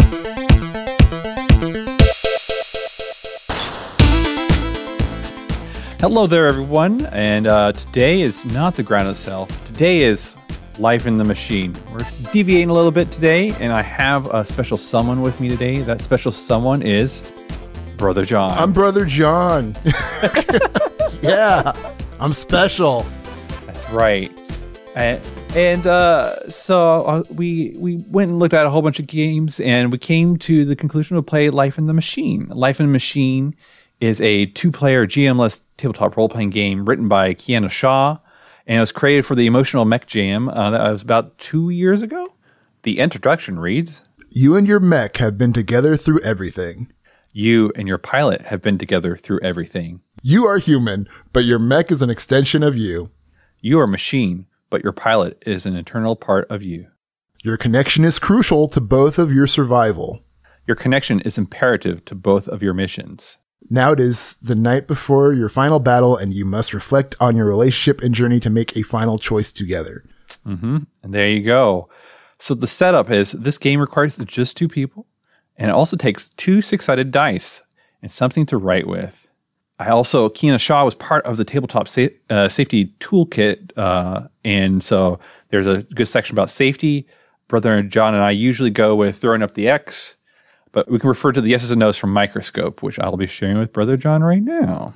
Hello there, everyone, and today is not the ground itself. Today is Life in the Machine. We're deviating a little bit today, and I have a special someone with me today. That special someone is Brother John. I'm Brother John. Yeah, I'm special. That's right. So we went and looked at a whole bunch of games, and we came to the conclusion to play Life in the Machine. Life in the Machine is a two-player GM-less tabletop role-playing game written by Kiana Shaw, and it was created for the Emotional Mech Jam. That was about 2 years ago. The introduction reads, You and your mech have been together through everything. You and your pilot have been together through everything. You are human, but your mech is an extension of you. You are machine, but your pilot is an internal part of you. Your connection is crucial to both of your survival. Your connection is imperative to both of your missions. Now it is the night before your final battle, and you must reflect on your relationship and journey to make a final choice together. Mm-hmm. And there you go. So the setup is this game requires just two people, and it also takes 2 6-sided dice and something to write with. Kiana Shaw was part of the tabletop safety toolkit, and so there's a good section about safety. Brother John and I usually go with throwing up the X, but we can refer to the yeses and nos from Microscope, which I'll be sharing with Brother John right now.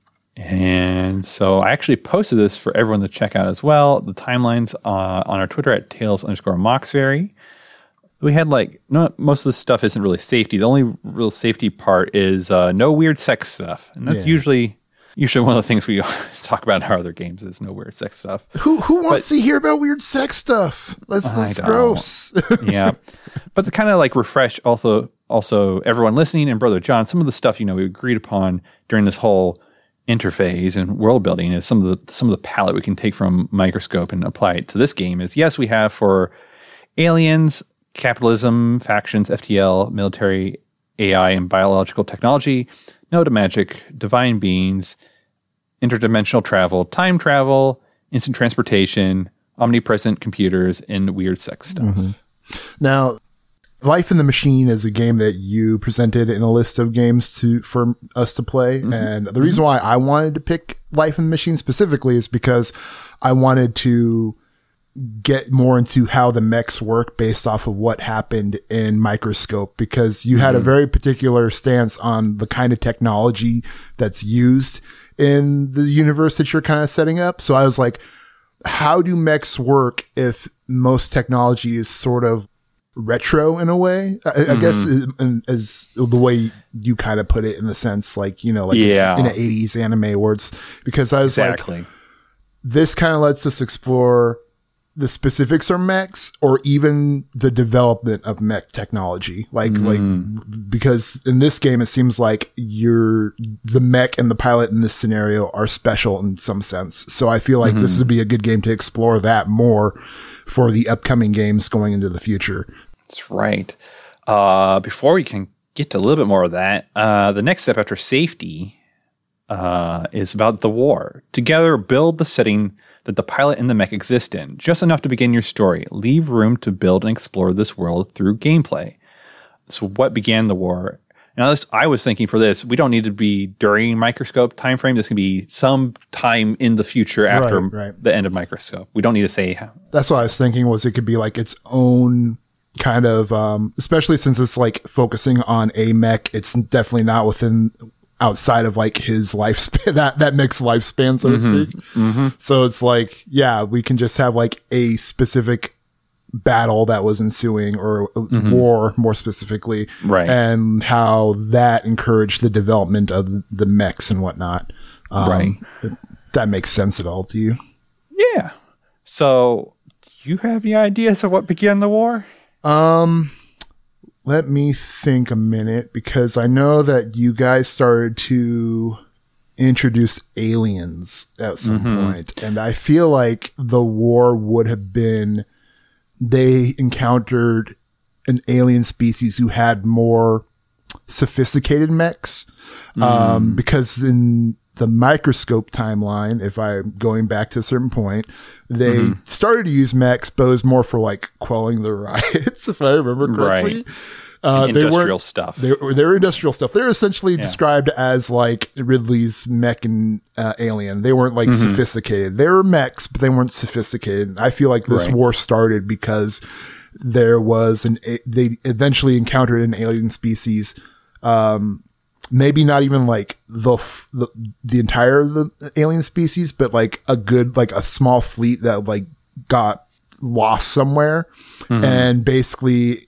And so I actually posted this for everyone to check out as well. The timelines on our Twitter at Tails_Moxberry. We had most of the stuff isn't really safety. The only real safety part is no weird sex stuff. And that's usually one of the things we talk about in our other games is no weird sex stuff. Who wants to hear about weird sex stuff? That's gross. Yeah. But to kind of refresh also everyone listening and Brother John, some of the stuff, we agreed upon during this whole interface and world building is some of the palette we can take from Microscope and apply it to this game is, yes, we have for aliens, capitalism, factions, FTL, military, AI, and biological technology, no to magic, divine beings, interdimensional travel, time travel, instant transportation, omnipresent computers, and weird sex stuff. Mm-hmm. Now, Life in the Machine is a game that you presented in a list of games for us to play. Mm-hmm. And the reason why I wanted to pick Life in the Machine specifically is because I wanted to get more into how the mechs work based off of what happened in Microscope, because you had a very particular stance on the kind of technology that's used in the universe that you're kind of setting up. So I was like, how do mechs work if most technology is sort of retro in a way? I guess is the way you kind of put it, in the sense in an 80s anime words, because I was like, this kind of lets us explore the specifics of mechs, or even the development of mech technology. Because in this game, it seems like the mech and the pilot in this scenario are special in some sense. So I feel like this would be a good game to explore that more for the upcoming games going into the future. That's right. Before we can get to a little bit more of that, the next step after safety is about the war. Together, build the setting that the pilot and the mech exist in, just enough to begin your story. Leave room to build and explore this world through gameplay. So what began the war? Now, I was thinking for this, we don't need to be during Microscope timeframe. This can be some time in the future after the end of Microscope. We don't need to say how. That's what I was thinking, was it could be its own kind of, especially since it's focusing on a mech. It's definitely not outside of his lifespan, that mech's lifespan, so to speak. Mm-hmm. So it's we can just have a specific battle that was ensuing, or war more specifically, and how that encouraged the development of the mechs and whatnot. If that makes sense at all to you? Yeah. So do you have any ideas of what began the war? Let me think a minute, because I know that you guys started to introduce aliens at some point, and I feel like the war would have been, they encountered an alien species who had more sophisticated mechs, because in the Microscope timeline, if I'm going back to a certain point, they started to use mechs, but it was more for quelling the riots, if I remember correctly. Industrial stuff. They're industrial stuff. They're essentially described as like Ridley's mech and Alien. They weren't like sophisticated. They were mechs, but they weren't sophisticated. I feel like this war started because there was they eventually encountered an alien species. Maybe not even like the entire the alien species, but like a small fleet that like got lost somewhere, and basically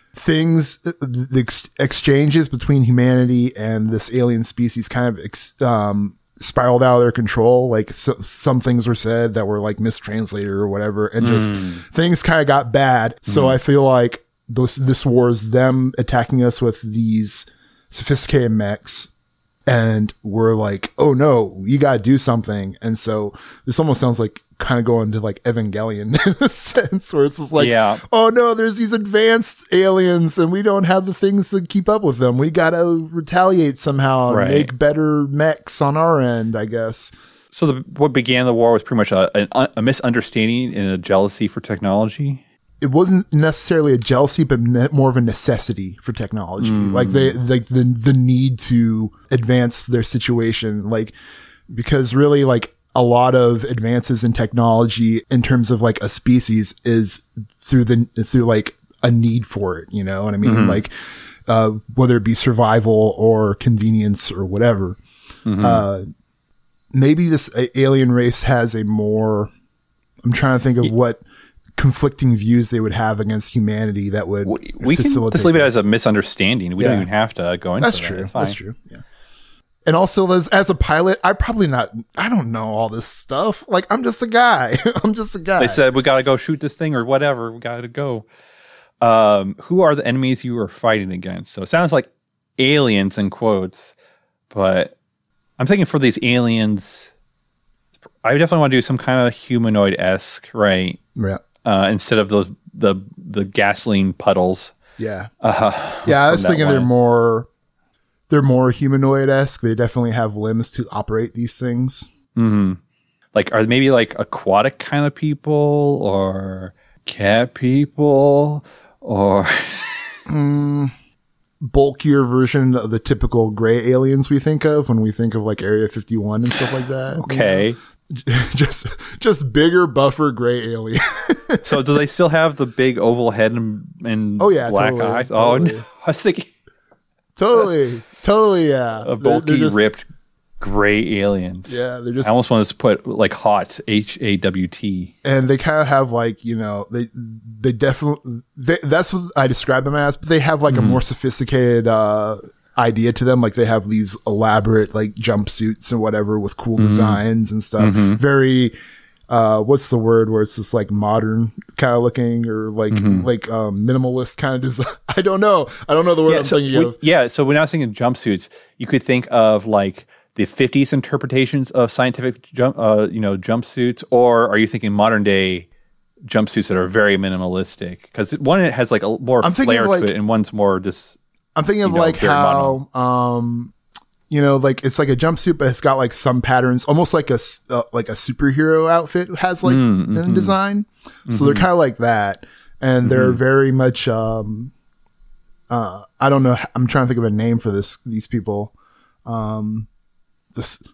the exchanges between humanity and this alien species kind of spiraled out of their control. Like some things were said that were like mistranslated or whatever, and just things kind of got bad. So I feel like this war is them attacking us with these sophisticated mechs, and we're like, oh no, you gotta do something. And so this almost sounds like kind of going to like Evangelion in a sense, where it's just like, oh no, there's these advanced aliens and we don't have the things to keep up with them. We gotta retaliate somehow and make better mechs on our end, I guess. So what began the war was pretty much a misunderstanding and a jealousy for technology. It wasn't necessarily a jealousy, but more of a necessity for technology. Like the need to advance their situation. Like, because really like a lot of advances in technology in terms of like a species is through like a need for it. You know what I mean? Like, whether it be survival or convenience or whatever. Maybe this alien race has a more, I'm trying to think of what conflicting views they would have against humanity that would we can just leave it as a misunderstanding. We don't even have to go into That's true. That's true. Yeah. And also as a pilot, I don't know all this stuff. Like, I'm just a guy. They said, we got to go shoot this thing or whatever. We got to go. Who are the enemies you are fighting against? So it sounds like aliens in quotes, but I'm thinking for these aliens, I definitely want to do some kind of humanoid-esque, right? Yeah. Instead of the gasoline puddles. Yeah. I was thinking they're more humanoid-esque. They definitely have limbs to operate these things. Like, are they maybe like aquatic kind of people or cat people or bulkier version of the typical gray aliens we think of when we think of like Area 51 and stuff like that. Okay. You know? just bigger, buffer gray alien. So do they still have the big oval head and black eyes? Totally. Oh no, I was thinking totally, yeah. A bulky, ripped gray aliens. Yeah, they're just. I almost wanted to put like HAWT, HAWT, and they kind of have like, you know, they definitely that's what I describe them as, but they have like a more sophisticated idea to them. Like, they have these elaborate like jumpsuits and whatever with cool designs and stuff. Very what's the word where it's just like modern kind of looking, or like minimalist kind of design. I don't know the word I'm thinking of. Yeah, so when I was thinking jumpsuits, you could think of like the 50s interpretations of scientific jumpsuits, or are you thinking modern day jumpsuits that are very minimalistic? Because one has like a more flair to it, and one's more this. I'm thinking of like how, like it's like a jumpsuit, but it's got like some patterns, almost like a superhero outfit has like in design. So they're kind of like that, and they're very much. I don't know. I'm trying to think of a name for these people. This.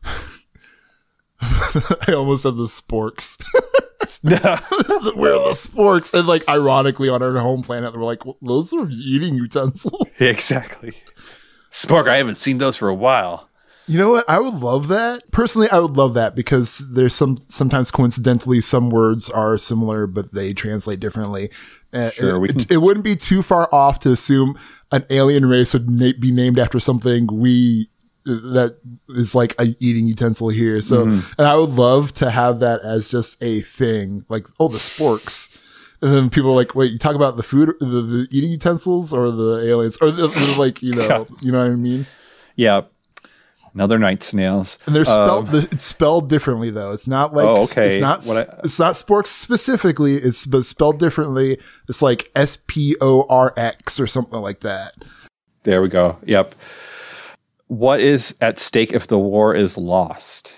I almost said the sporks. We're the sporks, and like ironically on our home planet, we're like, well, those are eating utensils. Exactly. Spork, I haven't seen those for a while. You know what? I would love that. Personally, I would love that, because there's sometimes coincidentally some words are similar, but they translate differently. Sure, it wouldn't be too far off to assume an alien race would be named after something that is like a eating utensil here. So, and I would love to have that as just a thing, like, oh, the sporks. And then people are like, wait, you talk about the food, the eating utensils, or the aliens, or the like, you know what I mean? Yeah. Another night snails. And they're spelled, it's spelled differently though. It's not like, it's not sporks specifically. It's spelled differently. It's like SPORX or something like that. There we go. Yep. What is at stake if the war is lost?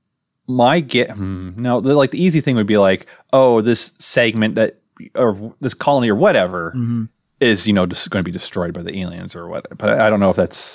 The easy thing would be like, oh, this segment or this colony or whatever is, just going to be destroyed by the aliens or what. But I don't know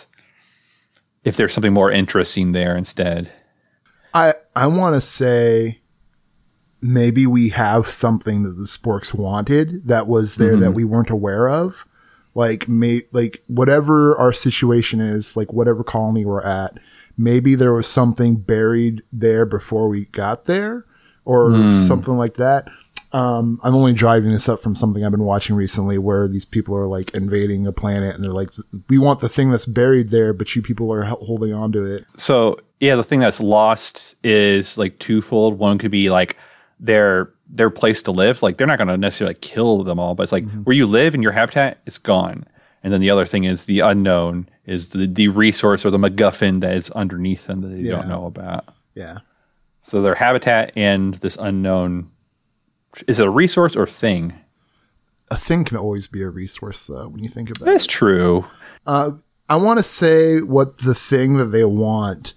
if there's something more interesting there instead. I want to say maybe we have something that the sporks wanted that was there that we weren't aware of. Like whatever our situation is, like whatever colony we're at, maybe there was something buried there before we got there or something like that. I'm only driving this up from something I've been watching recently where these people are like invading a planet and they're like, we want the thing that's buried there, but you people are holding on to it. So yeah, the thing that's lost is like twofold. One could be like their place to live. Like they're not going to necessarily kill them all, but it's like where you live and your habitat, it's gone. And then the other thing is the unknown is the resource or the MacGuffin that is underneath them that they don't know about. Yeah. So their habitat and this unknown. Is it a resource or thing? A thing can always be a resource, though, when you think about it. That's true. I want to say what the thing that they want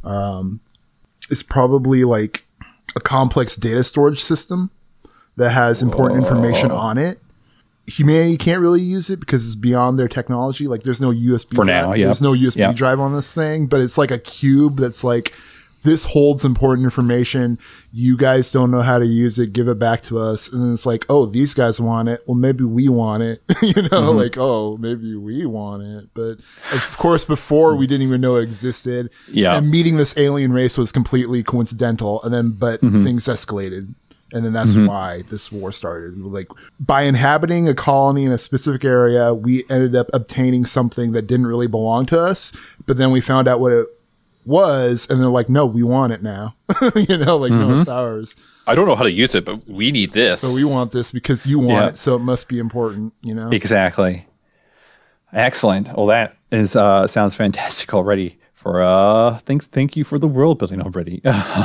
is probably like a complex data storage system that has important information on it. Humanity can't really use it because it's beyond their technology. Like there's no USB for drive. now. Yeah, there's no USB drive on this thing, but it's like a cube that's like, this holds important information. You guys don't know how to use it. Give it back to us. And then it's like, oh, these guys want it. Well, maybe we want it. Like, oh, maybe we want it. But of course, before we didn't even know it existed. Yeah. And meeting this alien race was completely coincidental. And then, but things escalated. And then that's why this war started. Like by inhabiting a colony in a specific area, we ended up obtaining something that didn't really belong to us. But then we found out what it was, and they're like, no, we want it now. No, it's ours. I don't know how to use it, but we need this. So we want this because you want it, so it must be important, Exactly. Excellent. Well, that is sounds fantastic already for thank you for the world building already.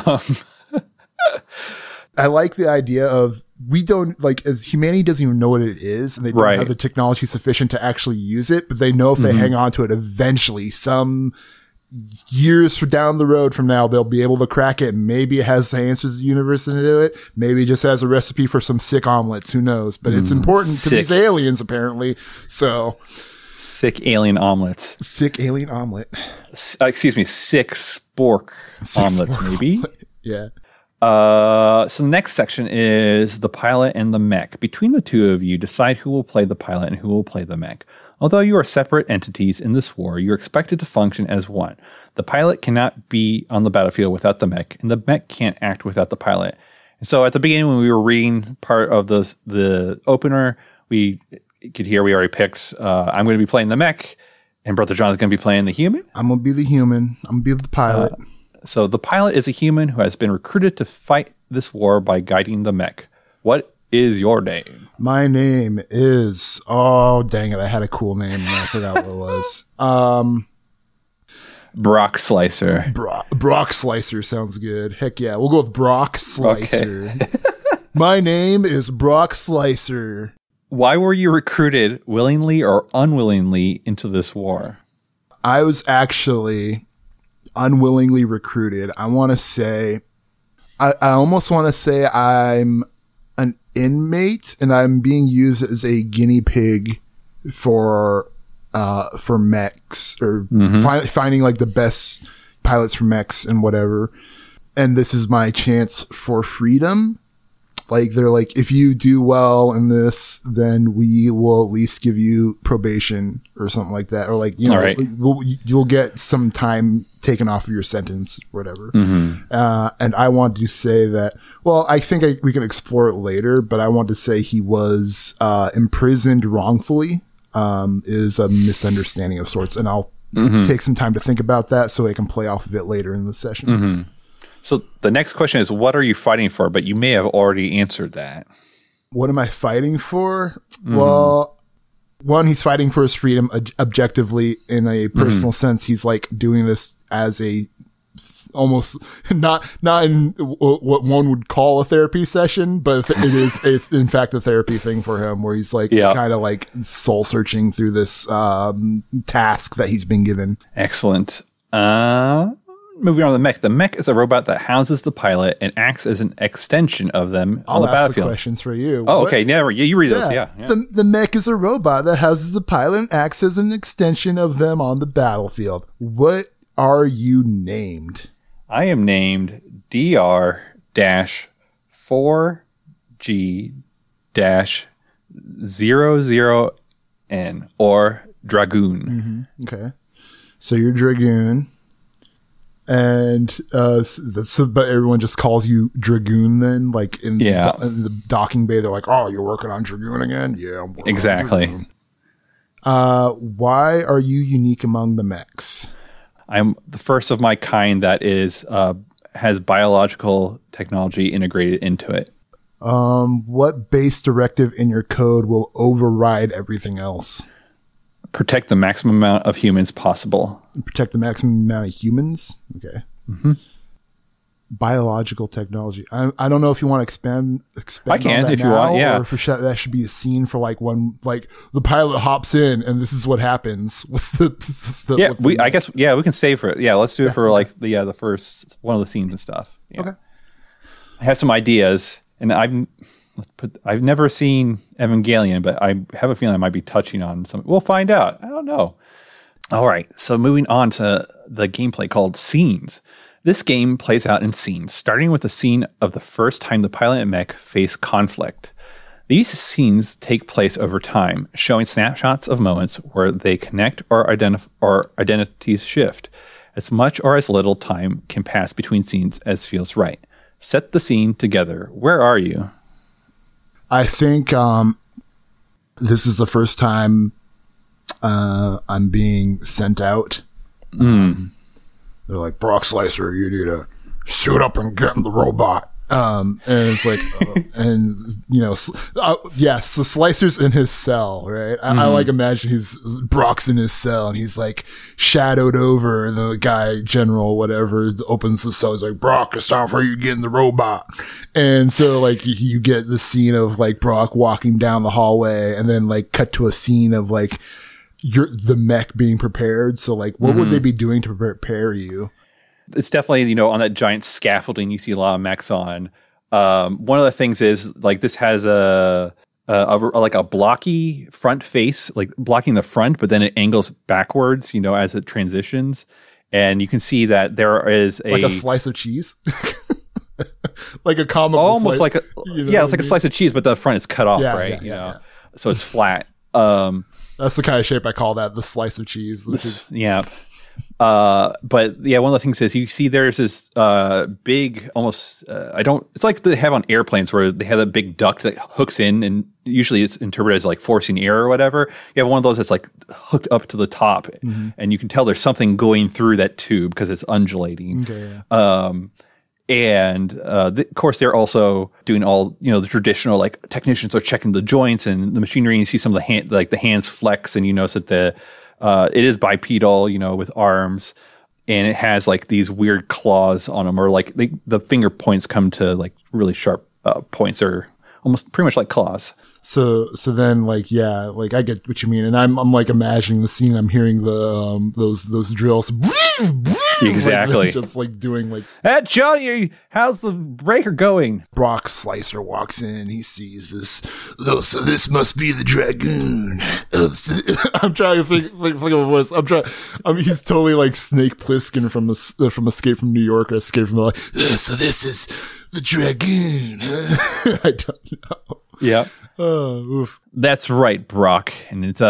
I like the idea of we don't as humanity doesn't even know what it is, and they don't have the technology sufficient to actually use it, but they know if they hang on to it eventually, some years down the road from now, they'll be able to crack it. Maybe it has the answers to the universe into it. Maybe it just has a recipe for some sick omelets. Who knows? But it's important to these aliens, apparently. So, sick alien omelets. Sick alien omelet. Excuse me, sick spork omelets, maybe. Yeah. So the next section is the pilot and the mech. Between the two of you, decide who will play the pilot and who will play the mech. Although you are separate entities in this war, you're expected to function as one. The pilot cannot be on the battlefield without the mech, and the mech can't act without the pilot. And so at the beginning, when we were reading part of the opener, we could hear we already picked, I'm going to be playing the mech, and Brother John is going to be playing the human. I'm going to be the human. I'm going to be the pilot. So the pilot is a human who has been recruited to fight this war by guiding the mech. What is your name? My name is, oh, dang it. I had a cool name and I forgot what it was. Brock Slicer. Brock Slicer sounds good. Heck yeah. We'll go with Brock Slicer. Okay. My name is Brock Slicer. Why were you recruited willingly or unwillingly into this war? I was actually unwillingly recruited. I want to say, I almost want to say I'm an inmate and I'm being used as a guinea pig for mechs or finding like the best pilots for mechs and whatever. And this is my chance for freedom. Like they're like, if you do well in this, then we will at least give you probation or something like that. Or like, right. You'll get some time taken off of your sentence, whatever. And I want to say that, well, I think we can explore it later, but I want to say he was imprisoned wrongfully, is a misunderstanding of sorts. And I'll take some time to think about that so I can play off of it later in the session. So the next question is, what are you fighting for? But you may have already answered that. What am I fighting for? Well, one, he's fighting for his freedom objectively in a personal sense. He's like doing this as a almost not in what one would call a therapy session, but it is in fact a therapy thing for him where he's like kind of like soul searching through this task that he's been given. Excellent. moving on to the mech. The mech is a robot that houses the pilot and acts as an extension of them on the I'll ask battlefield. the questions for you. Oh, okay. Never. You read those. Yeah. The mech is a robot that houses the pilot and acts as an extension of them on the battlefield. What are you named? I am named DR-4G-00N or Dragoon. Okay. So you're Dragoon. And but everyone just calls you Dragoon then? Like in the docking bay, they're like, oh, you're working on Dragoon again? Yeah, I'm working on Dragoon. Why are you unique among the mechs? I'm the first of my kind that is has biological technology integrated into it. What base directive in your code will override everything else? Protect the maximum amount of humans possible. Protect the maximum amount of humans? Okay. Mm-hmm. Biological technology. I don't know if you want to expand I can, on that if now, you want, yeah. Or if that should be a scene for like when like the pilot hops in and this is what happens with the I guess we can save for it. Yeah, let's do it for like the first one of the scenes and stuff. Yeah. Okay. I have some ideas, and I've never seen Evangelion, but I have a feeling I might be touching on some. We'll find out. I don't know. All right, so moving on to the gameplay called Scenes. This game plays out in scenes, starting with the scene of the first time the pilot and mech face conflict. These scenes take place over time, showing snapshots of moments where they connect or identities shift. As much or as little time can pass between scenes as feels right. Set the scene together. Where are you? I think this is the first time I'm being sent out. They're like, Brock Slicer, you need to suit up and get in the robot. And it's like, and you know, so Slicer's in his cell, right? I like imagine Brock's in his cell and he's like shadowed over, and the guy, General, whatever, opens the cell. He's like, Brock, it's time for you to get in the robot. And so like you get the scene of like Brock walking down the hallway, and then like cut to a scene of like the mech being prepared. So like, what would they be doing to prepare you? It's definitely, on that giant scaffolding you see a lot of mechs on. One of the things is like this has a blocky front face, like blocking the front, but then it angles backwards, as it transitions. And you can see that there is like a slice of cheese, like a comical, almost slice, like it's like a slice of cheese, but the front is cut off, right? Yeah. So it's flat. That's the kind of shape I call that, the slice of cheese. Yeah. But yeah, one of the things is you see there's this big, almost it's like they have on airplanes where they have a big duct that hooks in, and usually it's interpreted as like forcing air or whatever. You have one of those that's like hooked up to the top, and you can tell there's something going through that tube because it's undulating. Okay, yeah. And of course, they're also doing all the traditional, like technicians are checking the joints and the machinery. And you see some of the hands flex, and you notice that it is bipedal, with arms, and it has like these weird claws on them, or like the finger points come to like really sharp points, or almost pretty much like claws. So then like I get what you mean, and I'm like imagining the scene. I'm hearing the those drills. Exactly. Like, just like doing like, hey, Johnny, how's the breaker going? Brock Slicer walks in. He sees this. Oh, so this must be the Dragoon. I'm trying to think of a voice. He's totally like Snake Plissken from Escape from New York, or Escape from LA. So this is the Dragoon. I don't know. Yeah. Oof. That's right, Brock, and it's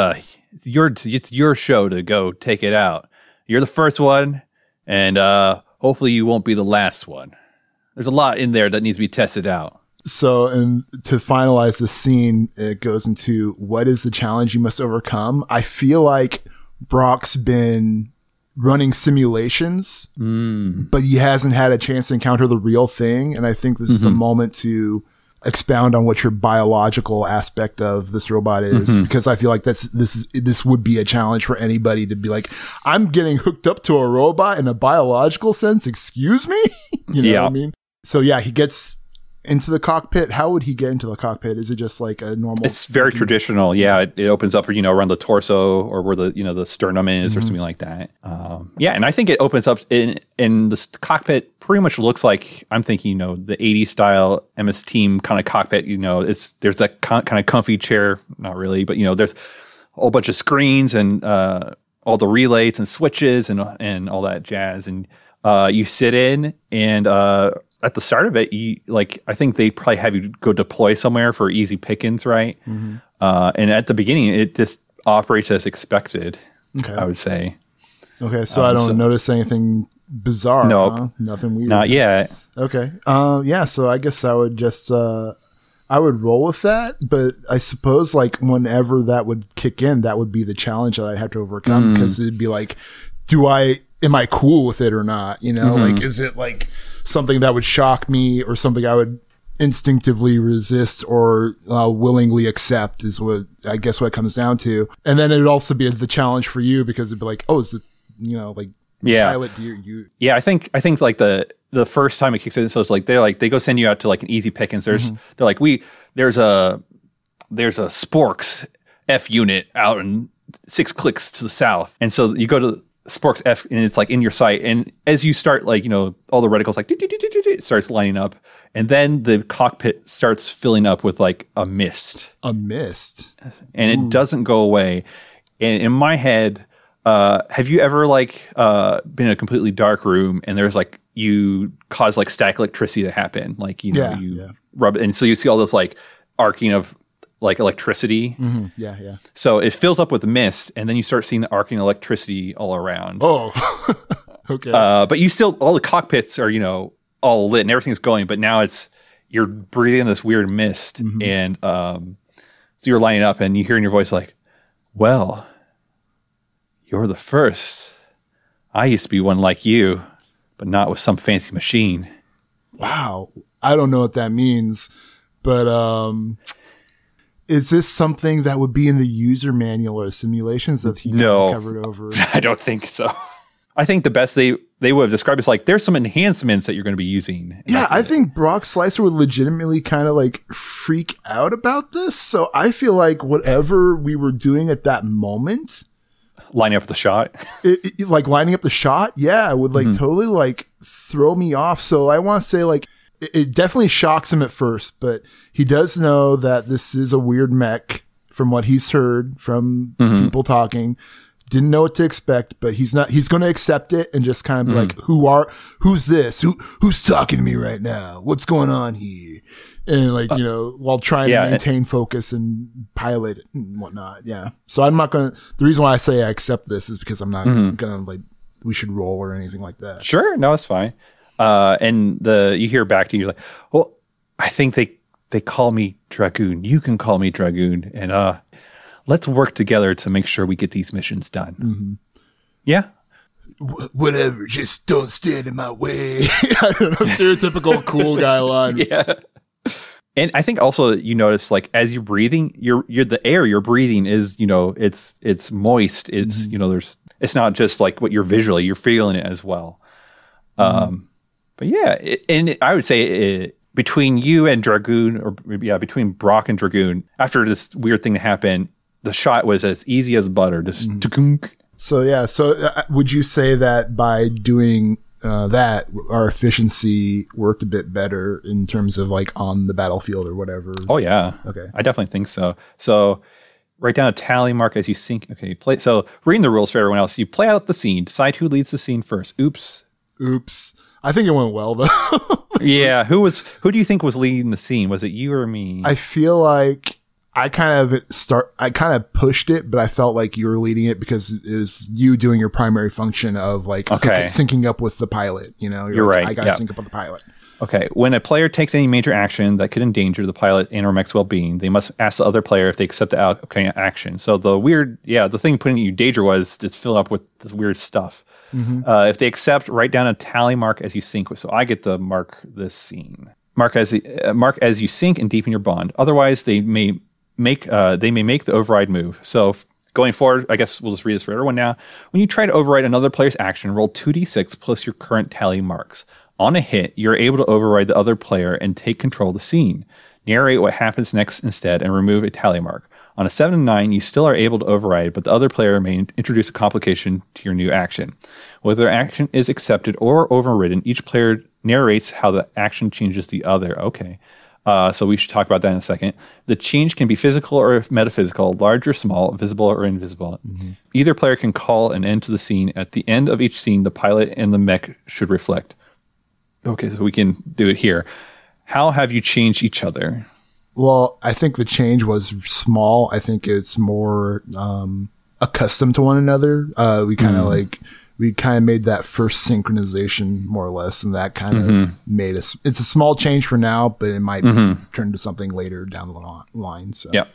your show to go take it out. You're the first one, and hopefully you won't be the last one. There's a lot in there that needs to be tested out. So, and to finalize the scene, it goes into what is the challenge you must overcome. I feel like Brock's been running simulations, but he hasn't had a chance to encounter the real thing, and I think this is a moment to expound on what your biological aspect of this robot is, because I feel like this would be a challenge for anybody to be like, I'm getting hooked up to a robot in a biological sense. Excuse me? You know what I mean? So yeah, he gets into the cockpit. How would he get into the cockpit? Is it just like a normal? It's very traditional. Yeah, it opens up, around the torso or where the the sternum is, or something like that. Yeah, and I think it opens up in this cockpit. Pretty much looks like I'm thinking, the '80s style MS Team kind of cockpit. There's that kind of comfy chair, not really, but there's a whole bunch of screens and all the relays and switches and all that jazz. And you sit in, and at the start of it, I think they probably have you go deploy somewhere for easy pickings, right? Mm-hmm. And at the beginning, it just operates as expected. Okay. I would say. Okay, so I don't notice anything bizarre. Nope. Huh? Nothing weird. Not yet. Okay. Yeah, so I guess I would just I would roll with that, but I suppose whenever that would kick in, that would be the challenge that I'd have to overcome, because it'd be like, am I cool with it or not? Is it something that would shock me, or something I would instinctively resist or willingly accept, is what I guess what it comes down to. And then it would also be the challenge for you, because it'd be like, oh, is it, pilot, you yeah, I think the first time it kicks in, so it's they go send you out to an easy pick, and they're there's a Sporks F unit out in 6 clicks to the south, and so you go to Sporks F, and it's in your sight, and as you start all the reticles it starts lining up, and then the cockpit starts filling up with a mist, and it doesn't go away. And in my head, have you ever been in a completely dark room, and there's you cause static electricity to happen, rub it, and so you see all this arcing of electricity. Mm-hmm. Yeah. So it fills up with mist, and then you start seeing the arcing electricity all around. Oh, okay. But you still, all the cockpits are, all lit and everything's going, but now you're breathing this weird mist, and so you're lining up, and you hear in your voice well, you're the first. I used to be one like you, but not with some fancy machine. Wow. I don't know what that means, but is this something that would be in the user manual or simulations that he covered over? I don't think so. I think the best they would have described is there's some enhancements that you're going to be using. Yeah, I think Brock Slicer would legitimately kind of freak out about this. So I feel whatever we were doing at that moment, lining up the shot, lining up the shot, yeah, would totally throw me off. So I want to say it definitely shocks him at first, but he does know that this is a weird mech from what he's heard from people talking. Didn't know what to expect, but he's going to accept it and just kind of be who's this? Who's talking to me right now? What's going on here? And while trying to maintain focus and pilot it and whatnot. Yeah. So I'm not going to, the reason why I say I accept this is because I'm not going to we should roll or anything like that. Sure. No, it's fine. And you hear back to you, you're well, I think they call me Dragoon. You can call me Dragoon. And, let's work together to make sure we get these missions done. Mm-hmm. Yeah. Whatever. Just don't stand in my way. I don't know. Stereotypical cool guy line. Yeah. And I think also you notice as you're breathing, you're the air you're breathing is, it's moist. It's, it's not just what you're feeling it as well. But yeah, I would say between you and Dragoon, between Brock and Dragoon, after this weird thing happened, the shot was as easy as butter. Just So yeah, would you say that by doing that, our efficiency worked a bit better in terms of on the battlefield or whatever? Oh yeah, okay, I definitely think so. So write down a tally mark as you sync. Okay, play. So reading the rules for everyone else, you play out the scene. Decide who leads the scene first. Oops. I think it went well though. Yeah, who do you think was leading the scene? Was it you or me? I feel like I kind of pushed it, but I felt like you were leading it because it was you doing your primary function of syncing up with the pilot. You're right. I gotta sync up with the pilot. Okay. When a player takes any major action that could endanger the pilot and or mech's well-being, they must ask the other player if they accept the action. So the thing putting you in danger was it's filled up with this weird stuff. Mm-hmm. If they accept, write down a tally mark as you sync. So I get to mark this scene. Mark as you sync and deepen your bond. Otherwise, they may make the override move. So going forward, I guess we'll just read this for everyone now. When you try to override another player's action, roll 2d6 plus your current tally marks. On a hit, you're able to override the other player and take control of the scene. Narrate what happens next instead and remove a tally mark. On a 7 and 9, you still are able to override, but the other player may introduce a complication to your new action. Whether action is accepted or overridden, each player narrates how the action changes the other. Okay. So we should talk about that in a second. The change can be physical or metaphysical, large or small, visible or invisible. Mm-hmm. Either player can call an end to the scene. At the end of each scene, the pilot and the mech should reflect. Okay, so we can do it here. How have you changed each other? Well, I think the change was small. I think it's more accustomed to one another. We kind of made that first synchronization more or less, and that kind of made us. It's a small change for now, but it might turn into something later down the line. So. Yeah.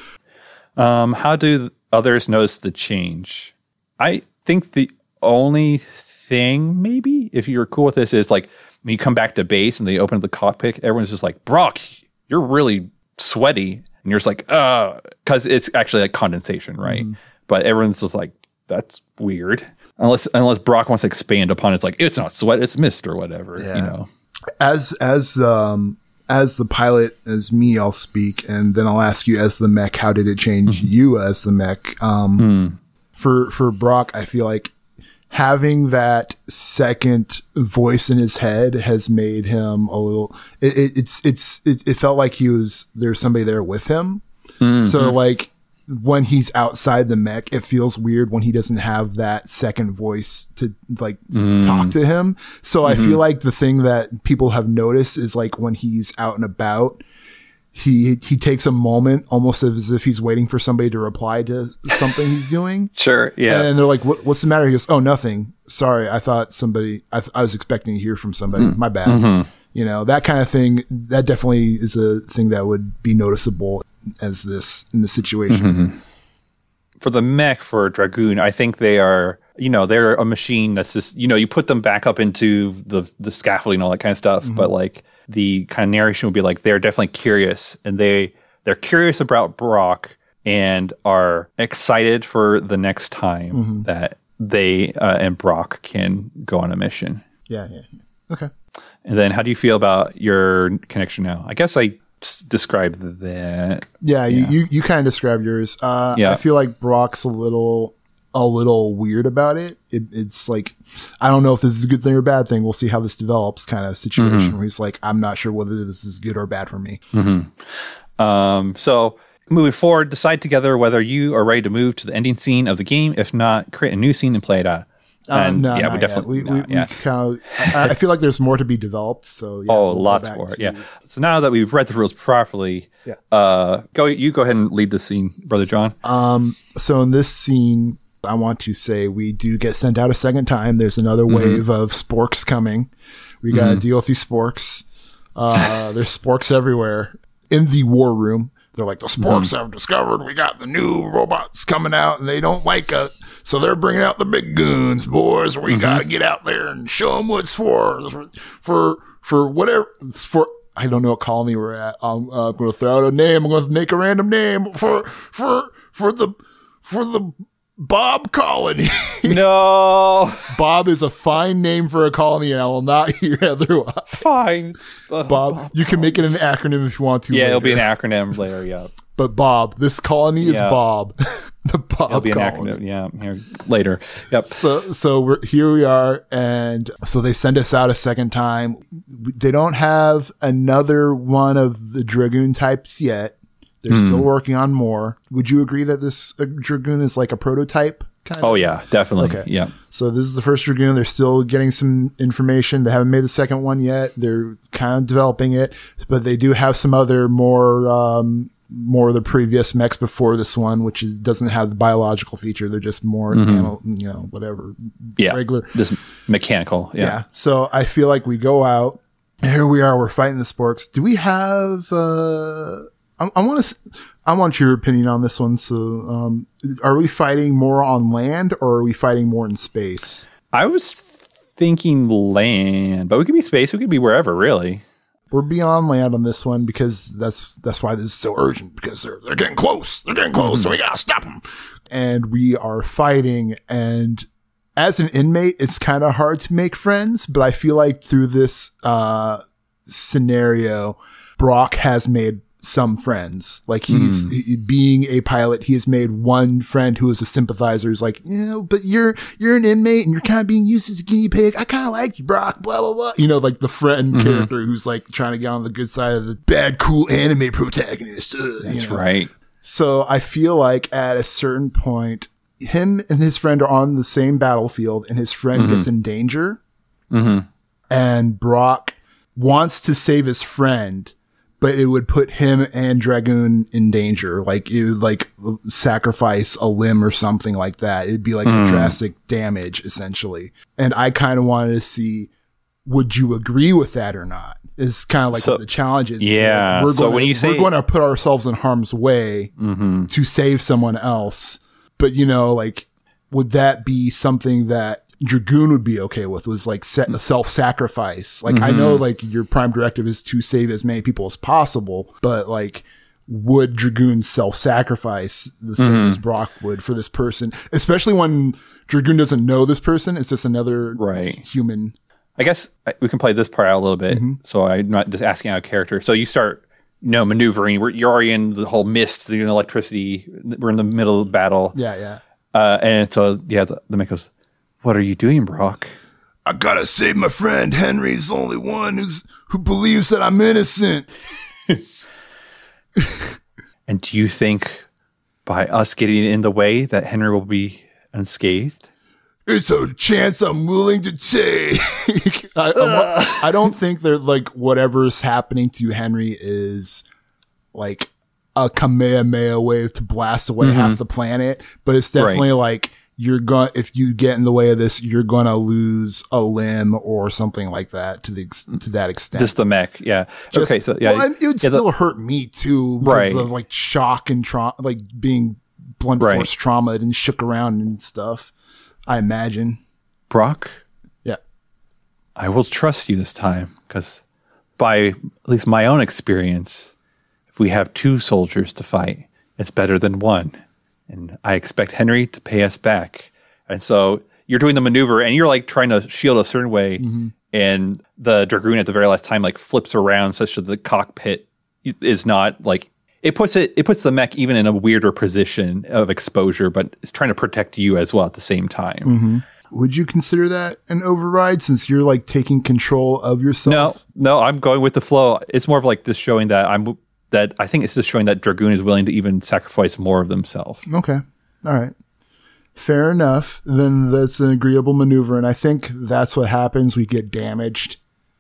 How do others notice the change? I think the only thing, maybe, if you're cool with this, is like when you come back to base and they open up the cockpit, everyone's just like, Brock, you're really sweaty. And you're just like, because it's actually like condensation, right? But everyone's just like, that's weird. Unless Brock wants to expand upon it, it's like, it's not sweat, it's mist or whatever, you know. As the pilot, as me, I'll speak, and then I'll ask you as the mech, how did it change you as the mech? For Brock, I feel like having that second voice in his head has made him a little. It felt like there's somebody there with him. So like when he's outside the mech, it feels weird when he doesn't have that second voice to like talk to him. So I feel like the thing that people have noticed is like when he's out and about, he takes a moment almost as if he's waiting for somebody to reply to something he's doing. Sure. Yeah. And they're like, what's the matter? He goes, oh, nothing. Sorry. I thought I was expecting to hear from somebody. My bad. You know, that kind of thing. That definitely is a thing that would be noticeable as this in the situation. For the mech, for Dragoon, I think they are, they're a machine that's just, you put them back up into the scaffolding and all that kind of stuff. But like the kind of narration would be like, they're definitely curious, and they're curious about Brock and are excited for the next time that they and Brock can go on a mission. Yeah. Okay. And then how do you feel about your connection now? I guess I described that. Yeah. You kind of described yours. I feel like Brock's a little weird about it. It's like, I don't know if this is a good thing or a bad thing. We'll see how this develops kind of situation where he's like, I'm not sure whether this is good or bad for me. So moving forward, decide together whether you are ready to move to the ending scene of the game. If not, create a new scene and play it out. No, we definitely. I feel like there's more to be developed. So lots more. So now that we've read the rules properly, go ahead and lead the scene, Brother John. So in this scene, I want to say we do get sent out a second time. There's another wave of sporks coming. We got to deal with these sporks. There's sporks everywhere in the war room. They're like, the sporks have discovered we got the new robots coming out and they don't like us. So they're bringing out the big goons, boys. We got to get out there and show them what it's for whatever. It's for, I don't know what colony we're at. I'm going to throw out a name. I'm going to make a random name for the Bob colony. No. Bob is a fine name for a colony, and I will not hear otherwise. Fine. Bob. You can make it an acronym if you want to. Yeah, it'll be an acronym later, yeah. But Bob, this colony is Bob. The Bob It'll be colony. An acronym, here later. Yep. So here we are, and so they send us out a second time. They don't have another one of the Dragoon types yet. They're still working on more. Would you agree that this Dragoon is like a prototype? Oh, yeah, definitely. Okay. Yeah. So this is the first Dragoon. They're still getting some information. They haven't made the second one yet. They're kind of developing it, but they do have some other more of the previous mechs before this one, which doesn't have the biological feature. They're just more, whatever. Yeah. Regular. Just mechanical. Yeah. So I feel like we go out. Here we are. We're fighting the sporks. Do we have, I want your opinion on this one. So, are we fighting more on land or are we fighting more in space? I was thinking land, but we could be space. We could be wherever, really. We're beyond land on this one because that's why this is so urgent, because they're getting close. They're getting close, so we gotta stop them. And we are fighting. And as an inmate, it's kind of hard to make friends, but I feel like through this scenario, Brock has made some friends. Like being a pilot, he has made one friend who is a sympathizer who's like, but you're an inmate and you're kind of being used as a guinea pig. I kind of like you, Brock, blah, blah, blah. Like the friend character who's like trying to get on the good side of the bad, cool anime protagonist. That's right. So I feel like at a certain point, him and his friend are on the same battlefield and his friend gets in danger. And Brock wants to save his friend, but it would put him and Dragoon in danger. Like it would like sacrifice a limb or something like that. It'd be like a drastic damage essentially. And I kind of wanted to see, would you agree with that or not? It's kind of like what the challenge is. Yeah. We're going to put ourselves in harm's way to save someone else. But like, would that be something that Dragoon would be okay with? Was like self-sacrifice. Like I know like your prime directive is to save as many people as possible, but like would Dragoon self-sacrifice the same as Brock would for this person, especially when Dragoon doesn't know this person? It's just another human. I guess we can play this part out a little bit. So I'm not just asking out of character. So you start maneuvering. You're already in the whole mist, the electricity. We're in the middle of the battle. Yeah. And so the mech goes, "What are you doing, Brock?" "I gotta save my friend. Henry's the only one who believes that I'm innocent." And do you think by us getting in the way that Henry will be unscathed? "It's a chance I'm willing to take." I don't think that like whatever's happening to Henry is like a Kamehameha wave to blast away half the planet, but it's definitely like if you get in the way of this, you're gonna lose a limb or something like that to that extent. Just the mech, yeah. Okay, so yeah, well, it would still hurt me too, because of like shock and trauma, like being blunt force trauma and shook around and stuff. I imagine. Brock, yeah, I will trust you this time, because by at least my own experience, if we have two soldiers to fight, it's better than one. And I expect Henry to pay us back. And so you're doing the maneuver and you're like trying to shield a certain way. And the Dragoon at the very last time like flips around such that the cockpit is not like, it puts the mech even in a weirder position of exposure, but it's trying to protect you as well at the same time. Would you consider that an override since you're like taking control of yourself? No, I'm going with the flow. It's more of like just showing that I think it's just showing that Dragoon is willing to even sacrifice more of themselves. Okay. All right. Fair enough. Then that's an agreeable maneuver. And I think that's what happens. We get damaged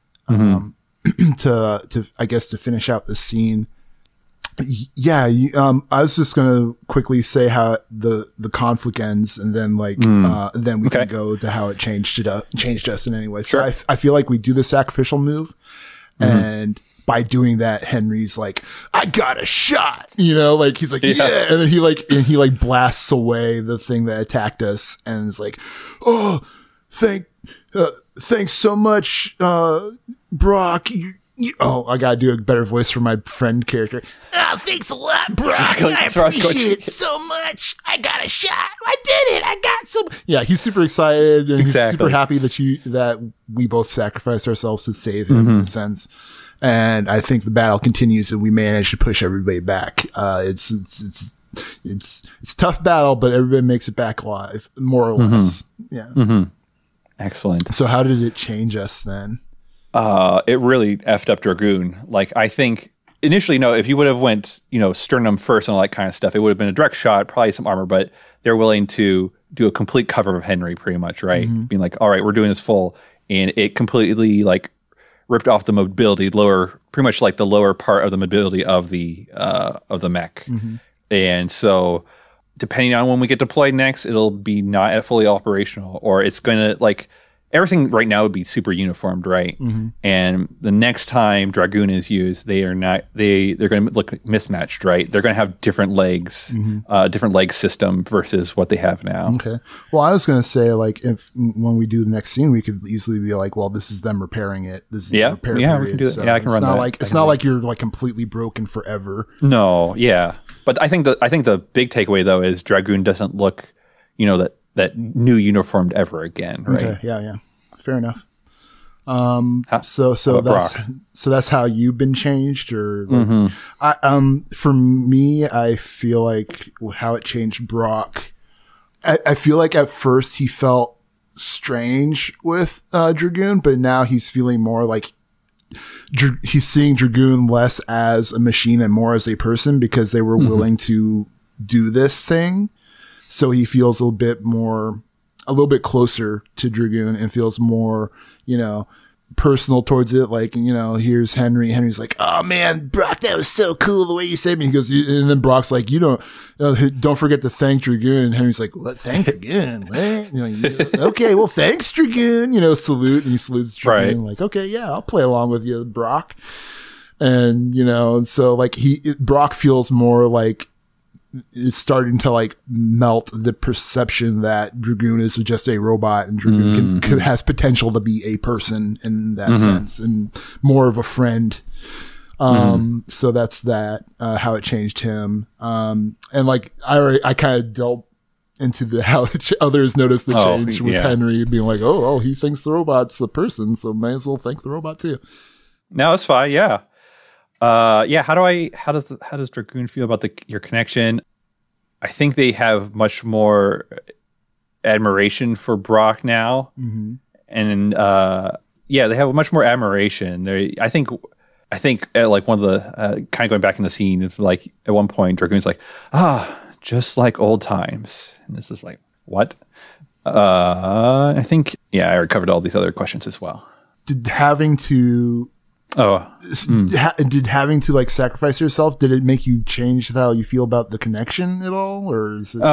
to I guess, to finish out the scene. Yeah. I was just going to quickly say how the conflict ends and then then we can go to how it changed us in any way. So I feel like we do the sacrificial move and by doing that, Henry's like, "I got a shot," like he's like, yeah. And then he blasts away the thing that attacked us and is like, "Oh, thanks so much, Brock. I gotta do a better voice for my friend character. "Oh, thanks a lot, Brock. I appreciate it so much. I got a shot. I did it. I got some." Yeah, he's super excited and he's super happy that we both sacrificed ourselves to save him in a sense. And I think the battle continues and we manage to push everybody back. It's a tough battle, but everybody makes it back alive, more or less. Yeah. Excellent. So how did it change us then? It really effed up Dragoon. Like, I think initially, if you would have went, sternum first and all that kind of stuff, it would have been a direct shot, probably some armor, but they're willing to do a complete cover of Henry pretty much, right? Being like, all right, we're doing this full. And it completely like ripped off the mobility pretty much like the lower part of the mobility of the mech. And so depending on when we get deployed next, it'll be not fully operational, or it's going to like, everything right now would be super uniformed, right? And the next time Dragoon is used, they're going to look mismatched, right? They're going to have different legs, different leg system versus what they have now. Okay. Well, I was going to say, like, if when we do the next scene, we could easily be like, well, this is them repairing it. This is the repair period. We can do it. So I can run that. It's not like you're like completely broken forever. No, yeah. But I think the big takeaway though is Dragoon doesn't look, that new uniformed ever again, right? Okay, yeah. Fair enough. So that's how you've been changed, or like, for me, I feel like how it changed Brock. I feel like at first he felt strange with Dragoon, but now he's feeling more like he's seeing Dragoon less as a machine and more as a person because they were willing to do this thing. So he feels a little bit closer to Dragoon and feels more, personal towards it. Like, here's Henry. Henry's like, "Oh man, Brock, that was so cool the way you saved me." He goes, and then Brock's like, don't forget to thank Dragoon. And Henry's like, "What? Thank Dragoon? What?" Okay, well, thanks Dragoon. Salute, and he salutes Dragoon. Right. Like, okay, yeah, I'll play along with you, Brock. And so like Brock feels more like is starting to like melt the perception that Dragoon is just a robot, and Dragoon has potential to be a person in that sense, and more of a friend. So that's how it changed him. And like I kind of delved into how others noticed the change with Henry being like, oh, he thinks the robot's the person, so may as well thank the robot too. No, it's fine. Yeah. How does Dragoon feel about your connection? I think they have much more admiration for Brock now, and they have much more admiration. I think like one of the kind of going back in the scene, it's like at one point Dragoon's like, just like old times, and this is like, what? I think I already covered all these other questions as well. Did having to like sacrifice yourself, did it make you change how you feel about the connection at all, or is it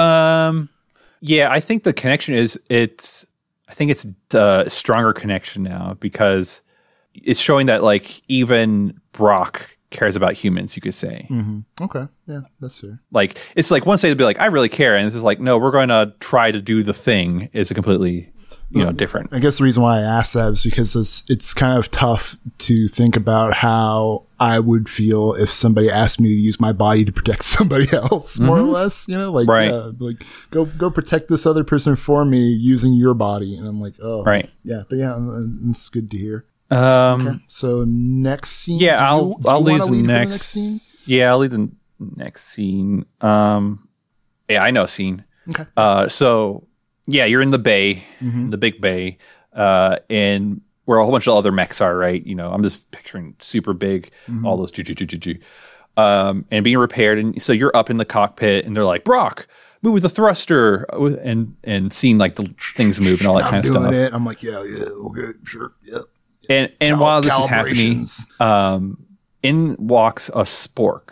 I think the connection is it's a stronger connection now because it's showing that like even Brock cares about humans, you could say. Okay, yeah, that's fair. Like it's like once they'd be like, I really care, and this is like, no, we're going to try to do the thing. Is a completely different. I guess the reason why I asked that is because it's kind of tough to think about how I would feel if somebody asked me to use my body to protect somebody else, more or less, like, right. Like go protect this other person for me using your body. And I'm like, oh, right. Yeah. But yeah, it's good to hear. Okay. So next scene. Yeah. I'll lead the next scene. Yeah. I'll lead the next scene. I know a scene. Okay. So yeah, you're in the bay, the big bay, and where a whole bunch of other mechs are, right? I'm just picturing super big, all those and being repaired. And so you're up in the cockpit, and they're like, Brock, move with the thruster, and seeing like the things move and all that kind of stuff. It. I'm like, yeah, okay, sure, yeah. And while this is happening, in walks a spork.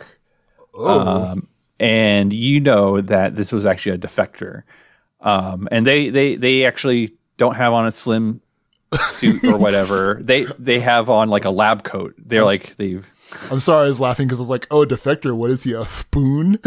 And you know that this was actually a defector. And they actually don't have on a slim suit or whatever. They have on like a lab coat. They're like they've. I'm sorry, I was laughing because I was like, "Oh, defector, what is he? A spoon?"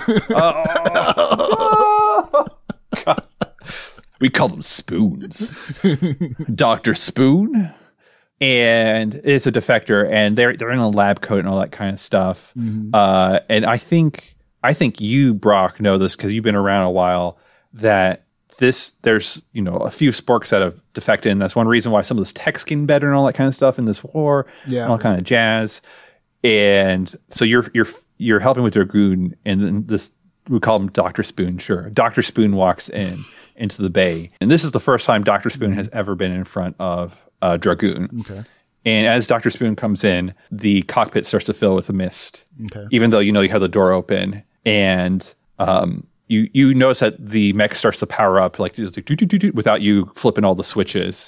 We call them spoons. Dr. Spoon, and it's a defector, and they're in a lab coat and all that kind of stuff. And I think you, Brock, know this because you've been around a while. That there's a few sporks that have defected, and that's one reason why some of this tech's getting better and all that kind of stuff in this war, and all kind of jazz. And so you're helping with Dragoon, and then this, we call him Dr. Spoon. Sure, Dr. Spoon walks into the bay, and this is the first time Dr. Spoon has ever been in front of Dragoon. Okay. And as Dr. Spoon comes in, the cockpit starts to fill with a mist. Okay. Even though you have the door open, and you notice that the mech starts to power up like just like without you flipping all the switches.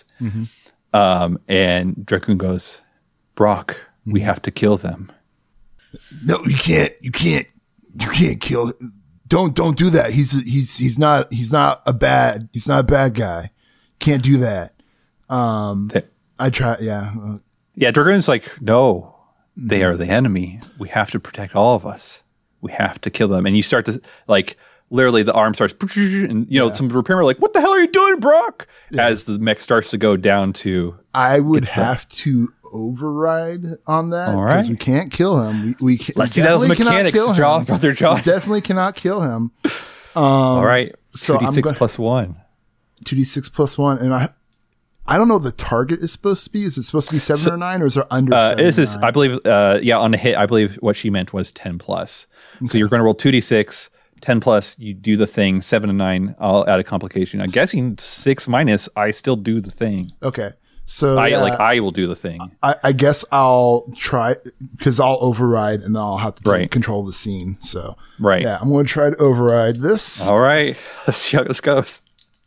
And Dragoon goes, Brock, we have to kill them. No, you can't kill. Don't do that. He's not a bad guy. Can't do that. I try. Yeah. Yeah. Dragoon's like, no, they are the enemy. We have to protect all of us. We have to kill them. And you start to like, literally the arm starts, and some repairmen are like, what the hell are you doing, Brock? Yeah. As the mech starts to go down to. I would have to override on that because we can't kill him. We let's see that was mechanics job, brother John. We definitely cannot kill him. All right. So 2d6 plus 1. 2d6 plus 1. And I don't know what the target is supposed to be. Is it supposed to be 7 or 9, or is it under 7 This or is, 9? I believe, on a hit, I believe what she meant was 10 plus. Okay. So you're going to roll 2d6, 10 plus, you do the thing, 7 and 9, I'll add a complication. I'm guessing 6 minus, I still do the thing. Okay. So I will do the thing. I guess I'll try, because I'll override and then I'll have to take control of the scene. So yeah, I'm going to try to override this. All right. Let's see how this goes.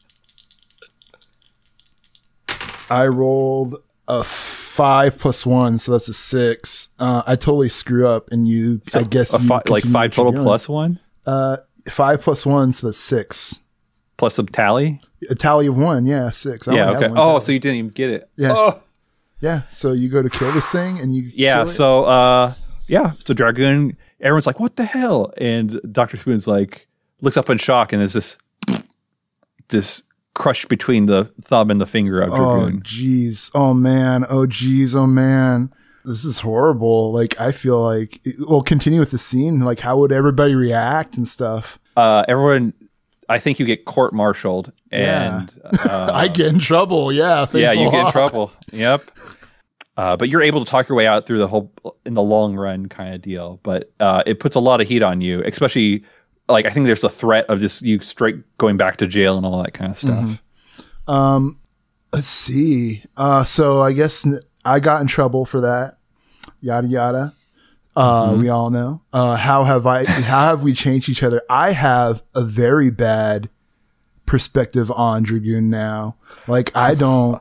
I rolled a 5 plus 1, so that's a 6. I totally screw up, and you. So I guess like 5 total plus 1. 5 plus 1, so that's 6. Plus a tally. A tally of 1, yeah, 6. Yeah. Okay. Oh, so you didn't even get it. Yeah. Oh. Yeah. So you go to kill this thing, and you. Yeah. Kill it? So Dragoon. Everyone's like, "What the hell?" And Dr. Spoon's like, looks up in shock, and there's this crushed between the thumb and the finger of Dragoon. Oh, jeez. Oh, man. Oh, jeez. Oh, man. This is horrible. Like, I feel like, we'll continue with the scene. Like, how would everybody react and stuff? Everyone, I think you get court-martialed. And I get in trouble. Yeah. Yeah, you get in trouble. Yep. But you're able to talk your way out through the whole, in the long run kind of deal. But it puts a lot of heat on you, especially, like, I think there's a threat of this, you straight going back to jail and all that kind of stuff. Mm-hmm. Let's see. So I guess I got in trouble for that. Yada, yada. We all know. How have we changed each other? I have a very bad perspective on Dragoon now. Like, I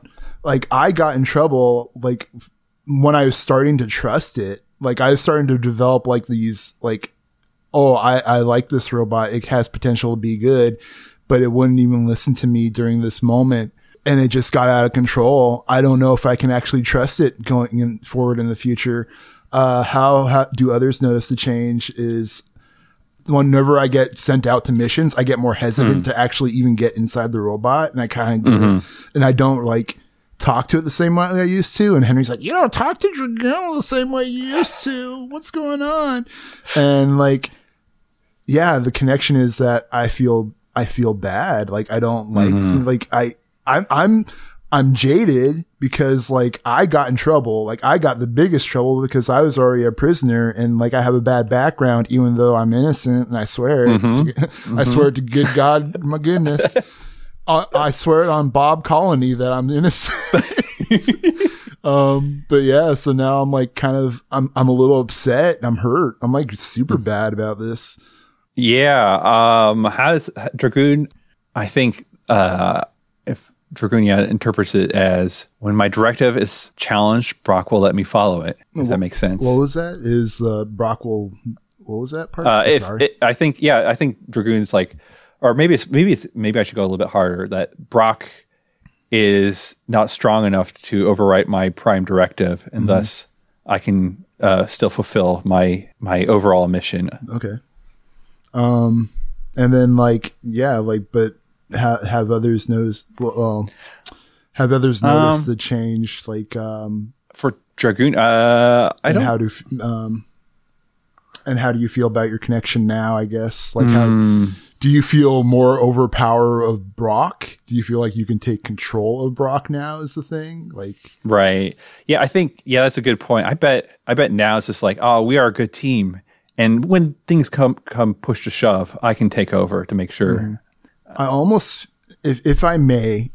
got in trouble, like, when I was starting to trust it. Like, I was starting to develop, like, these, like, oh, I like this robot. It has potential to be good, but it wouldn't even listen to me during this moment. And it just got out of control. I don't know if I can actually trust it going forward in the future. How do others notice the change is whenever I get sent out to missions, I get more hesitant to actually even get inside the robot. And I kind of and I don't like talk to it the same way I used to. And Henry's like, you don't talk to Dragoon the same way you used to. What's going on? And like, yeah, the connection is that I feel bad. Like, I don't like, I'm jaded because like I got in trouble. Like, I got the biggest trouble because I was already a prisoner and like I have a bad background, even though I'm innocent. And I swear, I swear to good God, my goodness. I swear it on Bob Colony that I'm innocent. But yeah, so now I'm like I'm a little upset. I'm hurt. I'm like super bad about this. Yeah. How does Dragoon, I think, if Dragoon interprets it as when my directive is challenged, Brock will let me follow it. If that makes sense. What was that? Is Brock will, what was that part? I think Dragoon's like, or maybe I should go a little bit harder, that Brock is not strong enough to overwrite my prime directive, and thus I can still fulfill my overall mission. Okay. And then like, yeah, like, but have others noticed? Have others noticed the change? Like, for Dragoon, I don't. How do you feel about your connection now? I guess, like, how do you feel more overpower of Brock? Do you feel like you can take control of Brock now? Is the thing like right? Yeah, I think that's a good point. I bet now it's just like, oh, we are a good team. And when things come push to shove, I can take over to make sure. I almost, if I may,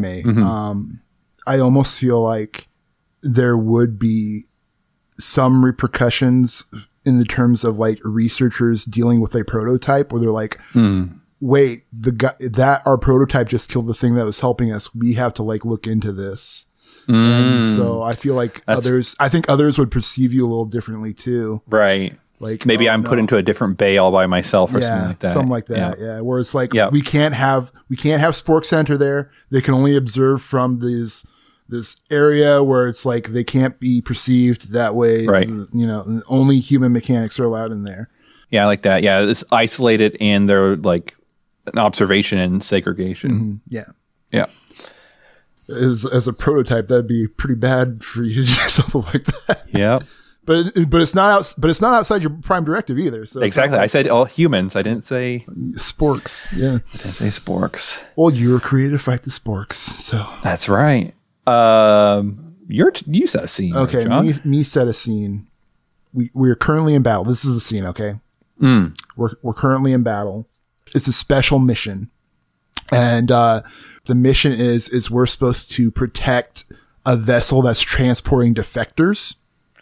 I almost feel like there would be some repercussions in the terms of like researchers dealing with a prototype where they're like, wait, the guy that our prototype just killed the thing that was helping us. We have to like look into this. And so I feel like I think others would perceive you a little differently too. Right. Like maybe I'm put into a different bay all by myself or something like that. Something like that. Yeah. Where it's like, we can't have Spork Center there. They can only observe from this area where it's like they can't be perceived that way. Right. You know, only human mechanics are allowed in there. Yeah, I like that. Yeah, it's isolated and they're like an observation and segregation. Yeah. Yeah. As a prototype, that'd be pretty bad for you to do something like that. Yeah. But it's not outside your prime directive either. So exactly. I said all humans. I didn't say sporks. Yeah. I didn't say sporks. Well, you were created to fight the sporks. So that's right. You set a scene. Okay, right, me set a scene. We're currently in battle. This is the scene, okay? We're currently in battle. It's a special mission. And the mission is we're supposed to protect a vessel that's transporting defectors.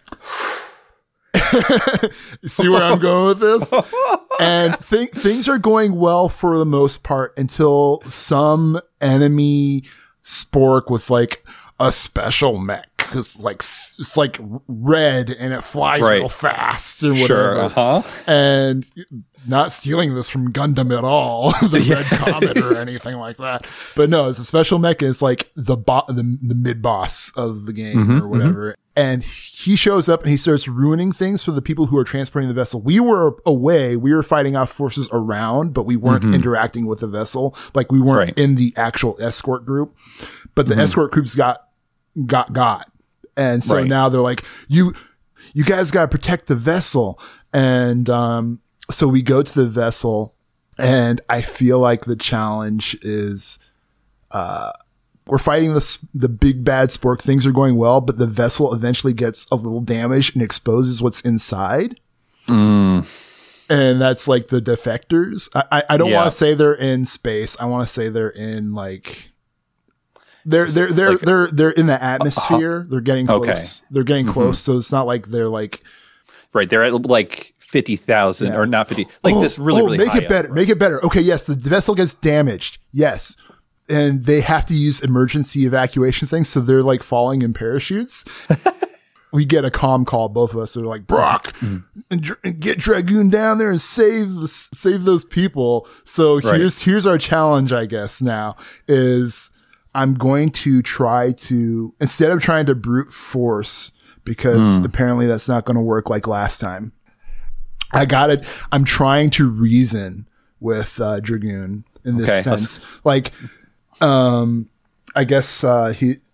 See where I'm going with this? And things are going well for the most part until some enemy spork with like a special mech. It's like red and it flies real fast and whatever. Sure, And not stealing this from Gundam at all, the Red Comet or anything like that. But no, it's a special mech. And it's like the mid boss of the game or whatever. And he shows up and he starts ruining things for the people who are transporting the vessel. We were away. We were fighting off forces around, but we weren't interacting with the vessel. Like we weren't in the actual escort group, but the escort groups got. And so now they're like, you guys got to protect the vessel. And, so we go to the vessel and I feel like the challenge is, we're fighting the big bad spork. Things are going well, but the vessel eventually gets a little damaged and exposes what's inside. And that's like the defectors. I don't want to say they're in space. I want to say they're in like, they're in the atmosphere. They're getting close. Okay. They're getting close. So it's not like they're like, right. They're at like 50,000 or not 50, like this really make high it better. Make it better. Okay. Yes. The vessel gets damaged. Yes. And they have to use emergency evacuation things. So they're like falling in parachutes. We get a comm call. Both of us are like, Brock, and get Dragoon down there and save those people. So here's our challenge, I guess now is I'm going to try to, instead of trying to brute force, because apparently that's not going to work like last time. I'm trying to reason with Dragoon in this sense. Like, I guess so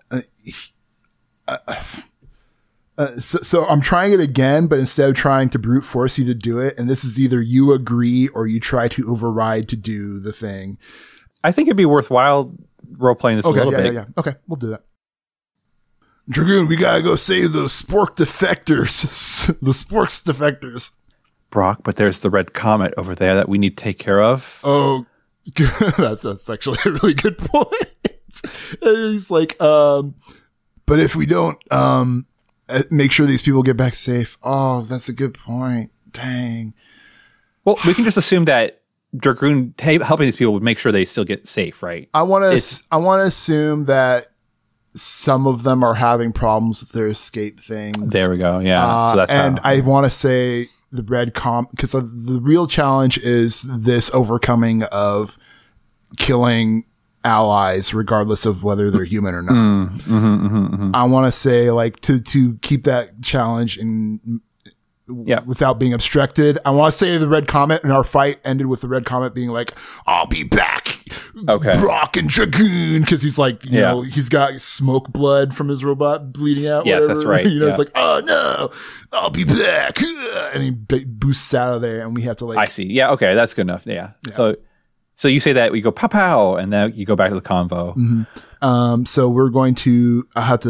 I'm trying it again, but instead of trying to brute force you to do it, and this is either you agree or you try to override to do the thing. I think it'd be worthwhile role-playing this a little bit. Yeah. Okay, we'll do that. Dragoon, we gotta go save those spork defectors. The sporks defectors. Brock, but there's the Red Comet over there that we need to take care of. Oh, that's actually a really good point. And he's like, but if we don't make sure these people get back safe. Oh, that's a good point. Dang. Well, we can just assume that Dragoon helping these people would make sure they still get safe, right? I want to assume that some of them are having problems with their escape things. There we go. Yeah. So that's I want to say the Red Comet, because the real challenge is this overcoming of killing allies, regardless of whether they're human or not. I want to say like to keep that challenge in. Yeah. Without being obstructed. I want to say the Red Comet, and our fight ended with the Red Comet being like, I'll be back. Okay. Brock and Dragoon. Cause he's like, you know, he's got smoke blood from his robot bleeding out. Yes, whatever. That's right. You know, it's like, oh no, I'll be back. And he boosts out of there and we have to like. I see. Yeah. Okay. That's good enough. Yeah. So you say that we go pow pow and then you go back to the convo. So we're going to,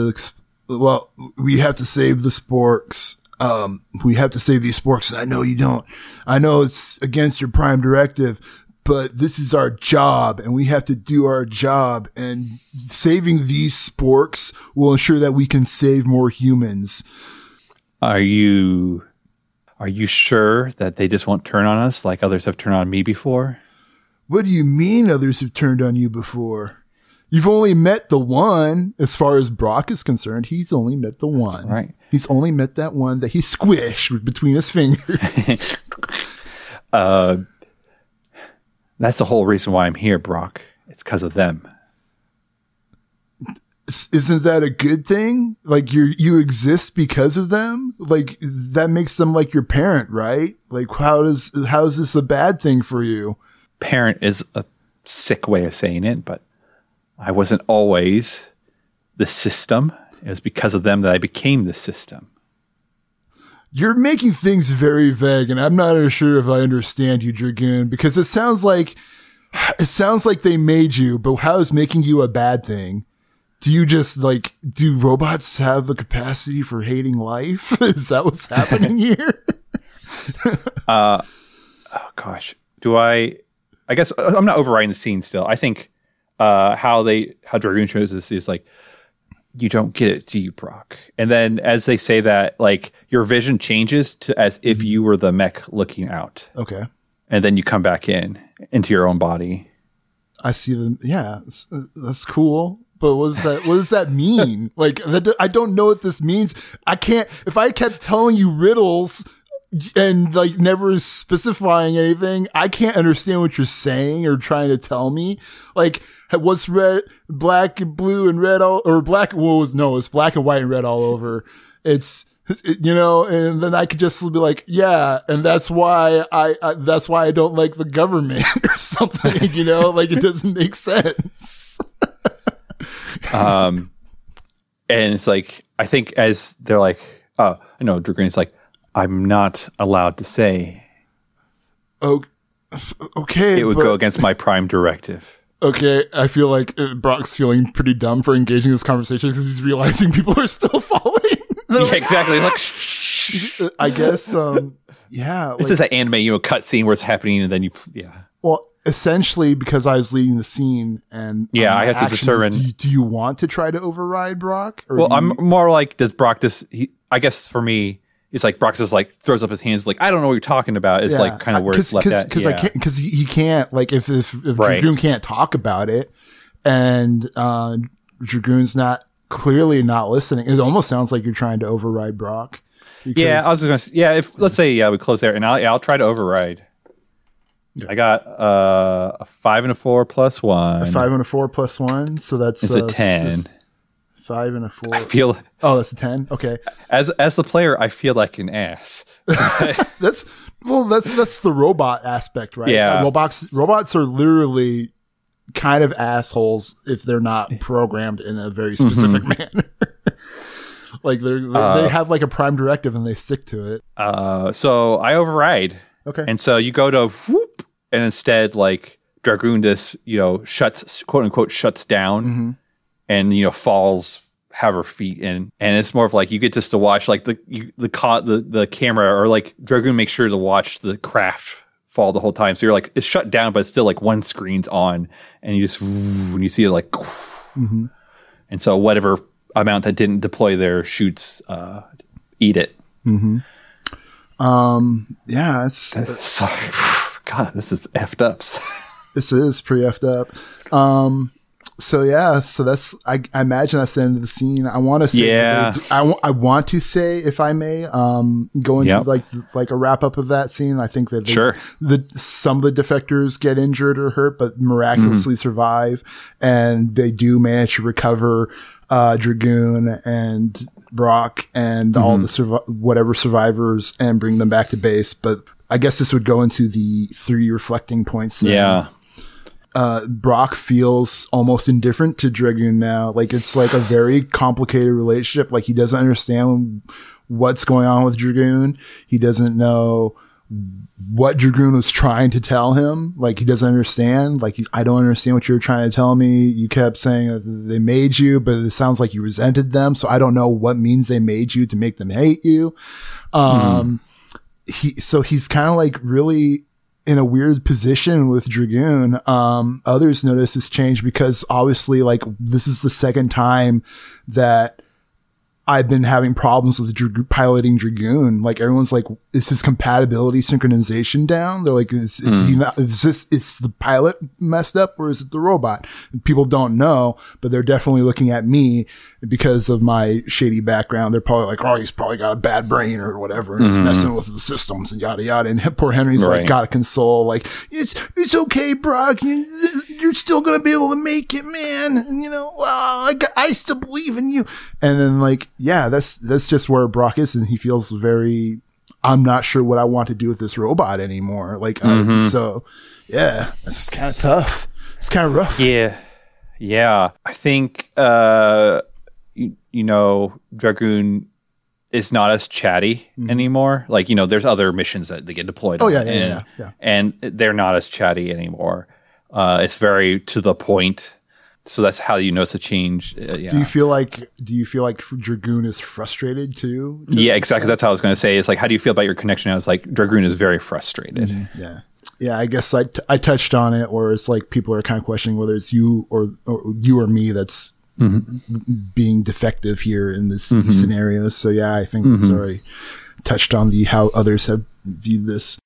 we have to save the sporks. We have to save these sporks. And I know you don't. I know it's against your prime directive, but this is our job and we have to do our job, and saving these sporks will ensure that we can save more humans. Are you sure that they just won't turn on us like others have turned on me before? What do you mean others have turned on you before? You've only met the one. As far as Brock is concerned, he's only met the one. That's right. He's only met that one that he squished between his fingers. That's the whole reason why I'm here, Brock. It's because of them. Isn't that a good thing? Like you exist because of them? Like that makes them like your parent, right? Like how is this a bad thing for you? Parent is a sick way of saying it, but I wasn't always the system. It was because of them that I became the system. You're making things very vague, and I'm not sure if I understand you, Dragoon, because it sounds like they made you, but how is making you a bad thing? do you just like, do robots have the capacity for hating life? Is that what's happening here? Oh gosh, I guess I'm not overriding the scene still. I think how Dragoon shows this is like, you don't get it, do you, Brock? And then as they say that, like your vision changes to as if you were the mech looking out. Okay. And then you come back into your own body. I see them. Yeah, that's cool. But what does that mean? Like, I don't know what this means. If I kept telling you riddles and like never specifying anything, I can't understand what you're saying or trying to tell me. Like, what's red, black, and blue, and red or black? It's black and white and red all over. And then I could just be like, yeah, and that's why I don't like the government or something, like it doesn't make sense. And it's like, I think as they're like, oh, I know, Dragoon's like, I'm not allowed to say. Okay. It would go against my prime directive. Okay, I feel like Brock's feeling pretty dumb for engaging this conversation because he's realizing people are still falling. Yeah, exactly. Like, shh. I guess, yeah. This is an anime, cutscene where it's happening, and then Well, essentially, because I was leading the scene, and I had to determine. Do you want to try to override Brock? Well, I'm more like, does Brock I guess for me, it's like Brock just like throws up his hands, like I don't know what you're talking about. It's like kind of where it's left at. Because he can't, like if right. Dragoon can't talk about it, and Dragoon's clearly not listening. It almost sounds like you're trying to override Brock. Yeah, I was going to. Yeah, let's say we close there, and I'll try to override. Yeah. I got a 5 and a 4 plus 1. A 5 and a 4 plus 1, so that's it's a 10. 5 and a 4. I feel. Oh, that's a 10. Okay. As the player, I feel like an ass. That's the robot aspect, right? Yeah. Robots are literally kind of assholes if they're not programmed in a very specific manner. Like they have like a prime directive and they stick to it. So I override. Okay. And so you go to whoop, and instead like Dragoon just shuts, quote unquote, shuts down, and falls, have her feet in, and it's more of like you get just to watch like the camera, or like Dragoon makes sure to watch the craft fall the whole time. So you're like, it's shut down, but it's still like one screen's on, and you just when you see it like, and so whatever amount that didn't deploy there shoots eat it. Yeah, sorry. God, this is effed up. This is pretty effed up. So that's I imagine that's the end of the scene. I want to say, I want to say, if I may, go into like a wrap up of that scene. I think that some of the defectors get injured or hurt, but miraculously survive, and they do manage to recover Dragoon and Brock and all the whatever survivors and bring them back to base. But I guess this would go into the 3 reflecting points. Yeah. Brock feels almost indifferent to Dragoon now. Like it's like a very complicated relationship. Like he doesn't understand what's going on with Dragoon. He doesn't know what Dragoon was trying to tell him. Like he doesn't understand. Like I don't understand what you're trying to tell me. You kept saying that they made you, but it sounds like you resented them. So I don't know what means they made you to make them hate you. He's kind of like really in a weird position with Dragoon. Others notice this change because obviously like this is the second time that I've been having problems with piloting Dragoon. Like everyone's like, is his compatibility synchronization down? They're like, is the pilot messed up or is it the robot? And people don't know, but they're definitely looking at me because of my shady background. They're probably like, oh, he's probably got a bad brain or whatever. And he's messing with the systems and yada, yada. And poor Henry's like, gotta console. Like, it's okay, Brock. You're still going to be able to make it, man. And, I still believe in you. And then like, yeah, that's just where Brock is. And he feels very, I'm not sure what I want to do with this robot anymore. Like, so yeah, it's kind of tough. It's kind of rough. Yeah. Yeah. I think, Dragoon is not as chatty anymore. Like, there's other missions that they get deployed. Oh, yeah. And they're not as chatty anymore. It's very to the point. So that's how you notice a change. Yeah. Do you feel like Dragoon is frustrated too? Yeah, exactly. That's how I was going to say. It's like, how do you feel about your connection now? It's like Dragoon is very frustrated. Yeah. Yeah, I guess I touched on it, where it's like people are kind of questioning whether it's you or me that's being defective here in this scenario. So yeah, I think it's already touched on how others have viewed this.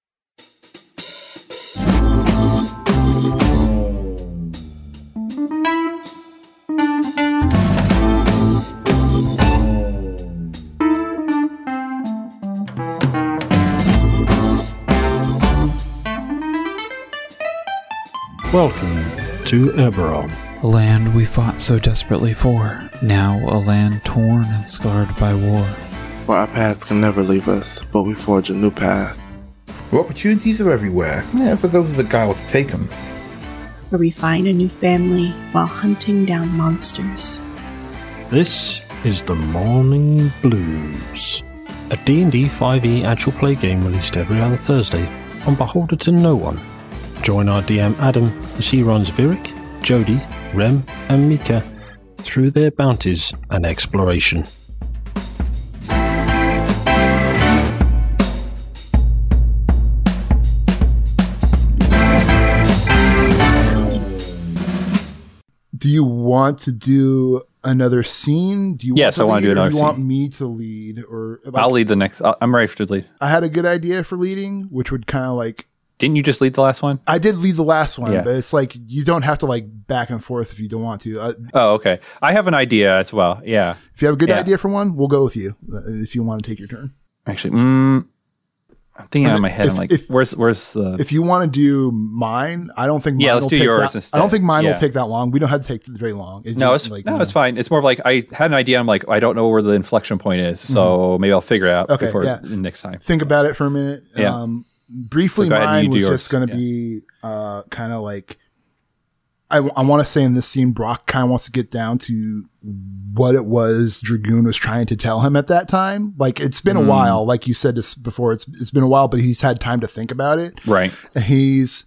Welcome to Eberron. A land we fought so desperately for, now a land torn and scarred by war. Where our paths can never leave us, but we forge a new path. Where opportunities are everywhere, for those with the guile to take them. Where we find a new family while hunting down monsters. This is the Morning Blues, a D&D 5e actual play game released every other Thursday on Beholder to No One. Join our DM Adam as he runs Virik, Jody, Rem, and Mika through their bounties and exploration. Do you want to do another scene? Do you? Yes, I want to do another scene. scene. You want me to lead, or I'll lead the next. I'm ready to lead. I had a good idea for leading, which would kind of like. Didn't you just lead the last one? I did lead the last one, Yeah. but it's like you don't have to like back and forth if you don't want to. Oh, okay. I have an idea as well. Yeah. If you have a good Yeah. idea for one, we'll go with you. If you want to take your turn. Actually, I'm thinking out of my head. I'm like, where's the? If you want to do mine, I don't think. Mine Let's will do take yours that, instead. I don't think mine Yeah. will take that long. We don't have to take very long. It's it's fine. It's more of like I had an idea. I'm like, I don't know where the inflection point is, so maybe I'll figure it out before next time. Think about it for a minute. Yeah. Briefly, So go ahead and mine you do was yours. just going to be kind of like I want to say in this scene, Brock kind of wants to get down to what it was Dragoon was trying to tell him at that time. Like it's been a while, like you said this before. It's been a while, but he's had time to think about it. Right. And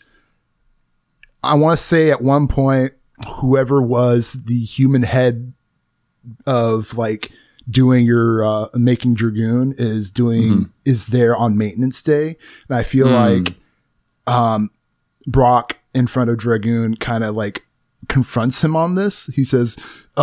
I want to say at one point, whoever was the human head of like doing your making Dragoon is there on maintenance day, and I feel like Brock in front of Dragoon kind of like confronts him on this. He says,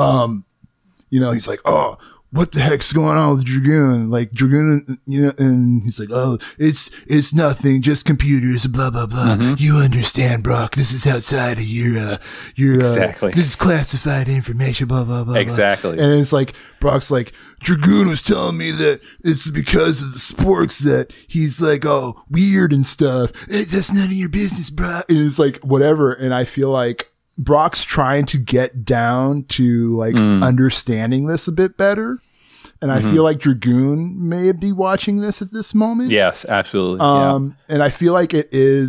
he's like, oh, what the heck's going on with Dragoon? Like Dragoon, and he's like, oh, it's nothing, just computers, blah, blah, blah. You understand, Brock. This is outside of your Exactly. This is classified information, blah, blah, blah. Exactly. Blah. And it's like, Brock's like, Dragoon was telling me that it's because of the sporks that he's like, oh, weird and stuff. That's none of your business, bro. And it's like, whatever. And I feel like Brock's trying to get down to like understanding this a bit better. And I feel like Dragoon may be watching this at this moment. Yes, absolutely. And I feel like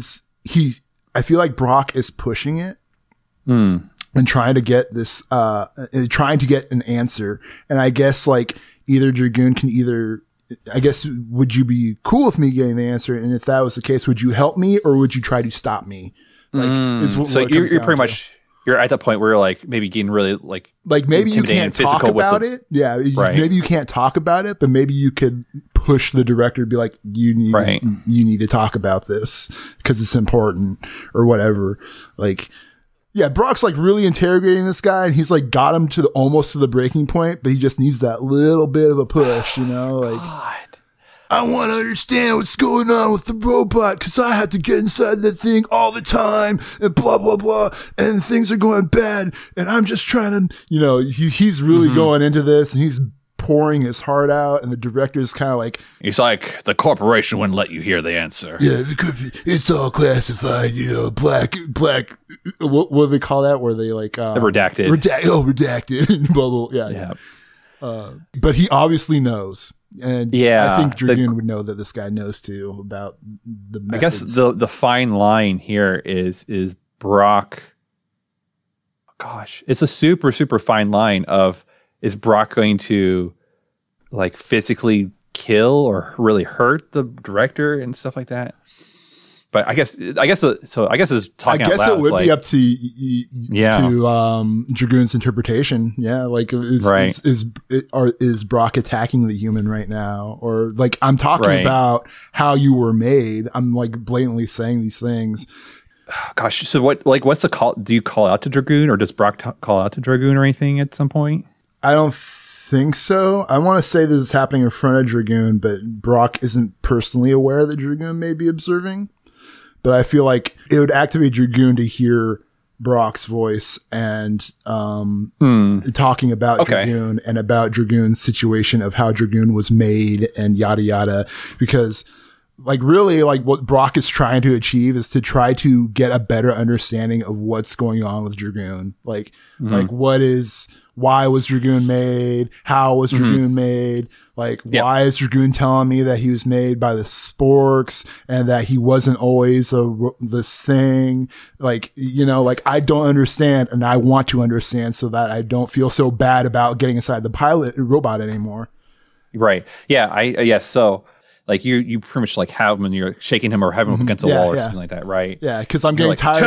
I feel like Brock is pushing it and trying to get this, trying to get an answer. And I guess like either Dragoon can would you be cool with me getting the answer? And if that was the case, would you help me or would you try to stop me? Like, So you're pretty much, you're at the point where you're like maybe getting really like maybe you can't talk about it. Yeah. Right. Maybe you can't talk about it, but maybe you could push the director to be like, you need to talk about this because it's important or whatever. Like, yeah, Brock's like really interrogating this guy and he's like got him almost to the breaking point, but he just needs that little bit of a push, like, God. I want to understand what's going on with the robot because I have to get inside that thing all the time and blah, blah, blah. And things are going bad. And I'm just trying to, he's really going into this and he's pouring his heart out. And the director's kind of like, He's like, the corporation wouldn't let you hear the answer. yeah, it's all classified, black, what do they call that? Where they like, Redacted. Redacted. Blah, blah, yeah. But he obviously knows. And Yeah, I think Dragoon would know that this guy knows too about the methods. I guess the fine line here is Brock. Gosh, it's a super, super fine line of, is Brock going to like physically kill or really hurt the director and stuff like that? But I guess it's talking out I guess loud. it would like, be up to Dragoon's interpretation. Yeah, like is Brock attacking the human right now, or like I'm talking about how you were made? I'm like blatantly saying these things. Gosh, so what's the call? Do you call out to Dragoon, or does Brock call out to Dragoon or anything at some point? I don't think so. I want to say this is happening in front of Dragoon, but Brock isn't personally aware that Dragoon may be observing. But I feel like it would activate Dragoon to hear Brock's voice and talking about Dragoon and about Dragoon's situation of how Dragoon was made and yada yada. Because like really like what Brock is trying to achieve is to try to get a better understanding of what's going on with Dragoon. Like why was Dragoon made? How was Dragoon made? Like, why is Dragoon telling me that he was made by the sporks and that he wasn't always this thing? Like, you know, like I don't understand and I want to understand so that I don't feel so bad about getting inside the robot anymore. Right. Yeah. So like you pretty much like have him and you're shaking him or having him against a wall or something like that. Right. Yeah. Cause I'm getting tired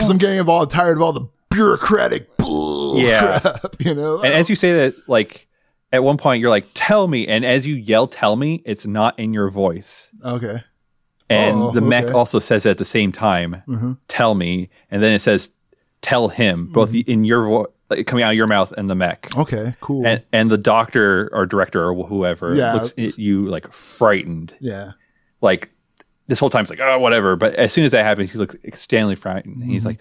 of all the bureaucratic bull crap, you know? And as you say that, like, at one point, you're like, tell me. And as you yell, tell me, it's not in your voice. Okay. And the mech also says at the same time, tell me. And then it says, tell him, both in your voice, like, coming out of your mouth and the mech. Okay, cool. And the doctor or director or whoever looks at you like frightened. Yeah. Like this whole time, it's like, oh, whatever. But as soon as that happens, he looks extremely frightened. He's like,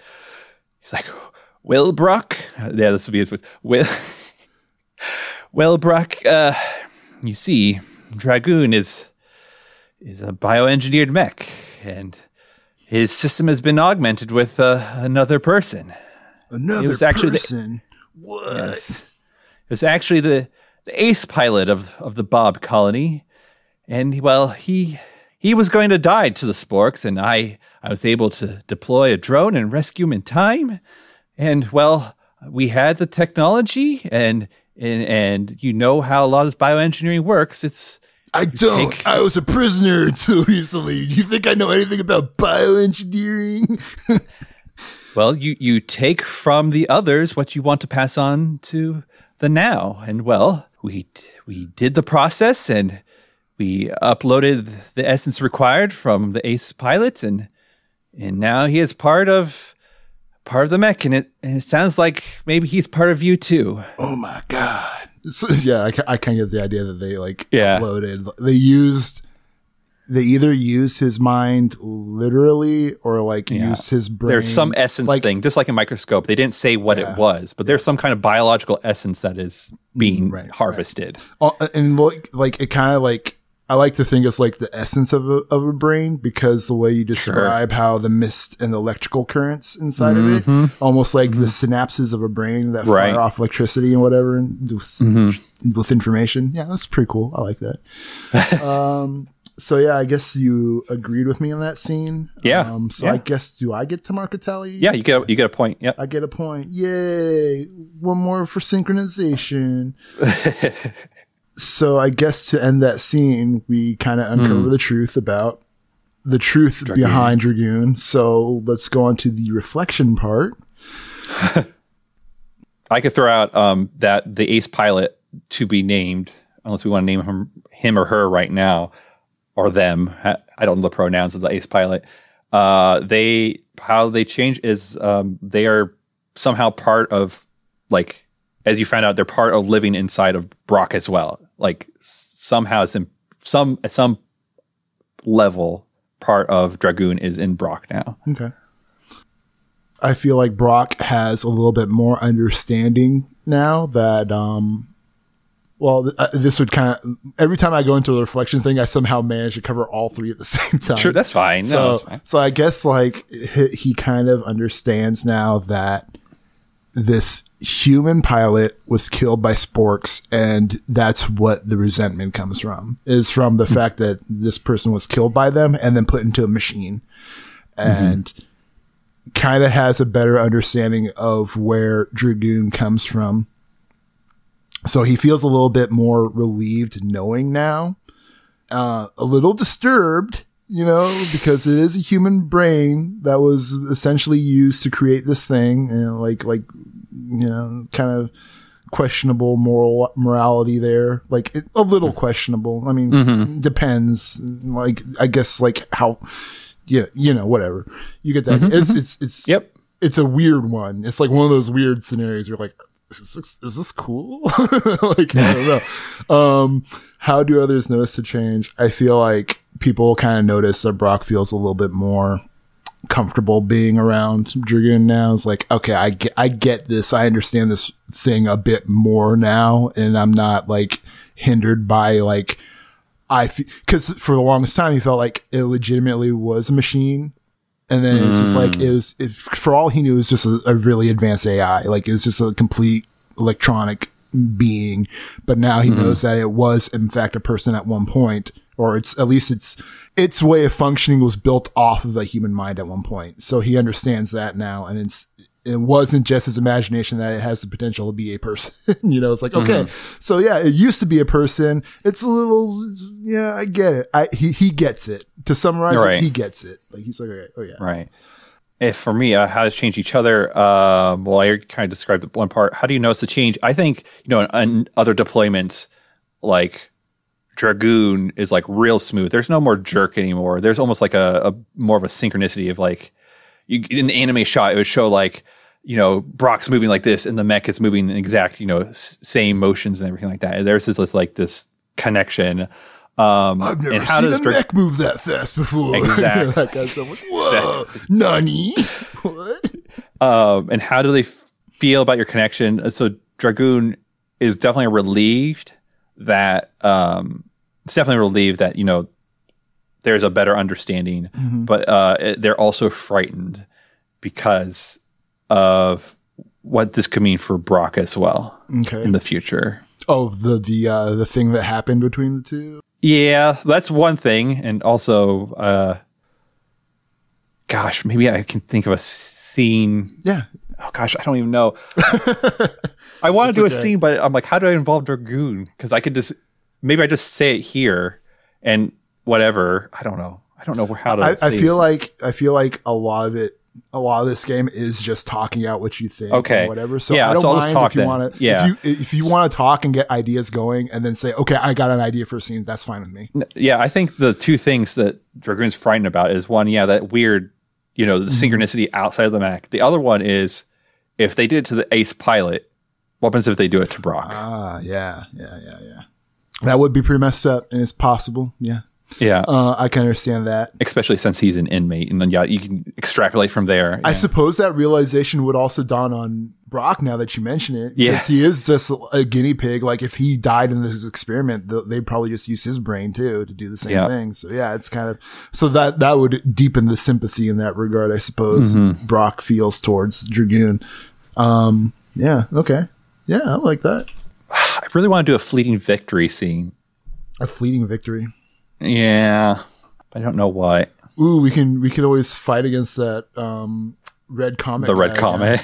Will Brock? Yeah, this would be his voice. Well, Brock, you see, Dragoon is a bioengineered mech, and his system has been augmented with another person. Another person? What? Yes. It was actually the ace pilot of the Bob colony, and well, he was going to die to the sporks, and I was able to deploy a drone and rescue him in time, and well, we had the technology and you know how a lot of this bioengineering works. I was a prisoner until recently. You think I know anything about bioengineering? Well, you take from the others what you want to pass on to the now. And well, we did the process and we uploaded the essence required from the ace pilot and now he is part of the mech, and it sounds like maybe he's part of you too. Oh my god! So, yeah, I can't get the idea that they uploaded. They either use his mind literally or use his brain. There's some essence thing, just like a microscope. They didn't say what it was, but there's some kind of biological essence that is being harvested. Right. And it kind of I like to think it's like the essence of a brain because the way you describe how the mist and the electrical currents inside of it, almost like the synapses of a brain that fire off electricity and whatever with information. Yeah, that's pretty cool. I like that. So yeah, I guess you agreed with me on that scene. Yeah. I guess, do I get to mark a tally? Yeah, you get a point. Yep. I get a point. Yay. One more for synchronization. So I guess to end that scene, we kind of uncover the truth about the truth behind Dragoon. So let's go on to the reflection part. I could throw out that the ace pilot to be named, unless we want to name him or her right now, or them. I don't know the pronouns of the ace pilot. How they change is they are somehow part of, like, as you found out, they're part of living inside of Brock as well. Like somehow at some level, part of Dragoon is in Brock now. Okay. I feel like Brock has a little bit more understanding now that, this would kind of, every time I go into the reflection thing, I somehow manage to cover all three at the same time. Sure, that's fine. So I guess he kind of understands now that this human pilot was killed by sporks, and that's what the resentment comes from, is from the fact that this person was killed by them and then put into a machine, and kind of has a better understanding of where Dragoon comes from. So he feels a little bit more relieved knowing now, a little disturbed you know, because it is a human brain that was essentially used to create this thing, and like, you know, kind of questionable morality there, like a little questionable. I mean, depends. Like, I guess, like how, you know, whatever. You get that. It's Yep. It's a weird one. It's like one of those weird scenarios. You're like, is this cool? Like, I don't know. How do others notice the change? I feel like people kind of notice that Brock feels a little bit more comfortable being around Dragoon now. It's like, okay, I get this. I understand this thing a bit more now, and I'm not like hindered by like because for the longest time he felt like it legitimately was a machine, and then it's just like for all he knew, it was just a really advanced AI. Like, it was just a complete electronic being, but now he knows that it was in fact a person at one point, or it's at least its way of functioning was built off of a human mind at one point. So he understands that now, and it wasn't just his imagination that it has the potential to be a person. You know, it's like, okay, so yeah, it used to be a person. It's a little, yeah, I get it. He gets it. To summarize it, he gets it. Like, he's like, okay, oh yeah. Right. If for me, how does change each other? Well, I kind of described the one part. How do you notice the change? I think, you know, in other deployments, like Dragoon is like real smooth. There's no more jerk anymore. There's almost like a more of a synchronicity of like, in the anime shot, it would show like, you know, Brock's moving like this and the mech is moving in exact, you know, same motions and everything like that. And there's this like this connection. I've never seen a mech move that fast before. Exactly. That guy's so much, whoa, Nani? What? And how do they feel about your connection? So Dragoon is definitely relieved that, you know, there's a better understanding, but they're also frightened because of what this could mean for Brock as well in the future. Oh, the thing that happened between the two? Yeah, that's one thing. And also, gosh, maybe I can think of a scene. Yeah. Oh, gosh, I don't even know. I want to do a scene, but I'm like, how do I involve Dragoon? Because I could maybe I just say it here and whatever. I don't know. I don't know how to say I feel like a lot of this game is just talking out what you think. Okay. Or whatever. So yeah, I don't so I'll mind just talk if you want to. Yeah. If you want to talk and get ideas going, and then say, okay, I got an idea for a scene. That's fine with me. Yeah, I think the two things that Dragoon's frightened about is one, that weird, you know, the synchronicity outside of the mech. The other one is if they did it to the ace pilot, what happens if they do it to Brock? Yeah. That would be pretty messed up, and it's possible. Yeah. Yeah. I can understand that. Especially since he's an inmate, and then you can extrapolate from there. I suppose that realization would also dawn on Brock now that you mention it. Yeah. Because he is just a guinea pig. Like, if he died in this experiment, they'd probably just use his brain too to do the same thing. So yeah, it's kind of, so that would deepen the sympathy in that regard, I suppose. Brock feels towards Dragoon. Yeah. Okay. Yeah. I like that. I really want to do a fleeting victory scene. A fleeting victory. Yeah, I don't know what. Ooh, we could always fight against that red comet. The red comet.